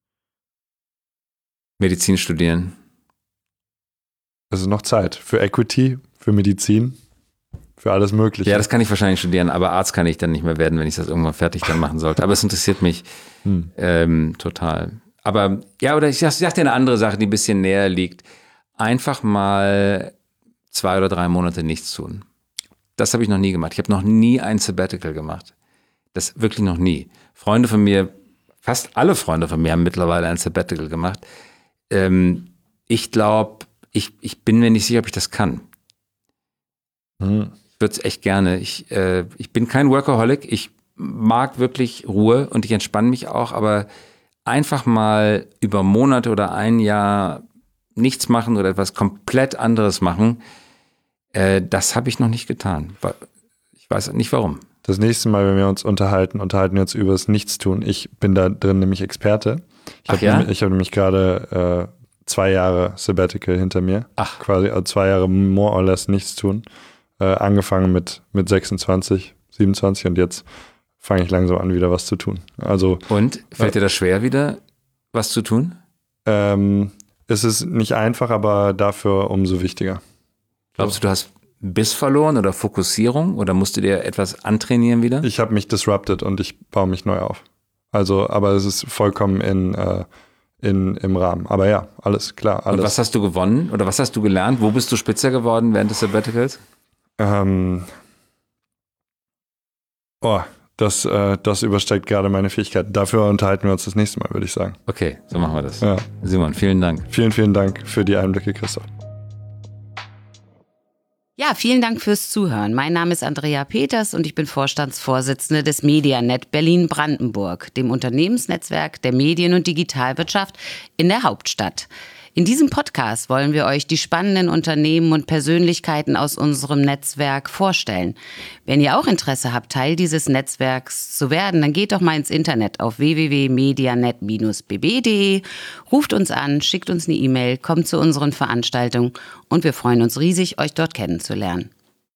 Medizin studieren. Es ist noch Zeit für Equity, für Medizin, für alles Mögliche. Ja, das kann ich wahrscheinlich studieren, aber Arzt kann ich dann nicht mehr werden, wenn ich das irgendwann fertig dann machen sollte. Aber es interessiert mich hm. ähm, total. Aber ja, oder ich sag, ich sag dir eine andere Sache, die ein bisschen näher liegt. Einfach mal zwei oder drei Monate nichts tun. Das habe ich noch nie gemacht. Ich habe noch nie ein Sabbatical gemacht. Das wirklich noch nie. Freunde von mir, fast alle Freunde von mir haben mittlerweile ein Sabbatical gemacht. Ähm, ich glaube, ich, ich bin mir nicht sicher, ob ich das kann. Hm. Ich würde es echt gerne. Ich, äh, ich bin kein Workaholic. Ich mag wirklich Ruhe und ich entspanne mich auch, aber einfach mal über Monate oder ein Jahr nichts machen oder etwas komplett anderes machen, äh, das habe ich noch nicht getan. Ich weiß nicht warum. Das nächste Mal, wenn wir uns unterhalten, unterhalten wir uns über das Nichtstun. Ich bin da drin nämlich Experte. Ich habe ja? nämlich, hab nämlich gerade äh, zwei Jahre Sabbatical hinter mir. Ach. Quasi also zwei Jahre more or less Nichtstun. Äh, angefangen mit, mit sechsundzwanzig, siebenundzwanzig und jetzt fange ich langsam an, wieder was zu tun. Also, und? Fällt dir das schwer, wieder was zu tun? Ähm, es ist nicht einfach, aber dafür umso wichtiger. Glaubst du, du hast Biss verloren oder Fokussierung oder musst du dir etwas antrainieren wieder? Ich habe mich disrupted und ich baue mich neu auf. Also, aber es ist vollkommen in, äh, in, im Rahmen. Aber ja, alles klar. Alles. Und was hast du gewonnen oder was hast du gelernt? Wo bist du spitzer geworden während des Sabbaticals? Ähm, oh, das, äh, das übersteigt gerade meine Fähigkeiten. Dafür unterhalten wir uns das nächste Mal, würde ich sagen. Okay, so machen wir das. Ja. Simon, vielen Dank. Vielen, vielen Dank für die Einblicke, Christoph. Ja, vielen Dank fürs Zuhören. Mein Name ist Andrea Peters und ich bin Vorstandsvorsitzende des Medianet Berlin-Brandenburg, dem Unternehmensnetzwerk der Medien- und Digitalwirtschaft in der Hauptstadt. In diesem Podcast wollen wir euch die spannenden Unternehmen und Persönlichkeiten aus unserem Netzwerk vorstellen. Wenn ihr auch Interesse habt, Teil dieses Netzwerks zu werden, dann geht doch mal ins Internet auf w w w punkt medianet bindestrich b b punkt d e, ruft uns an, schickt uns eine E-Mail, kommt zu unseren Veranstaltungen und wir freuen uns riesig, euch dort kennenzulernen.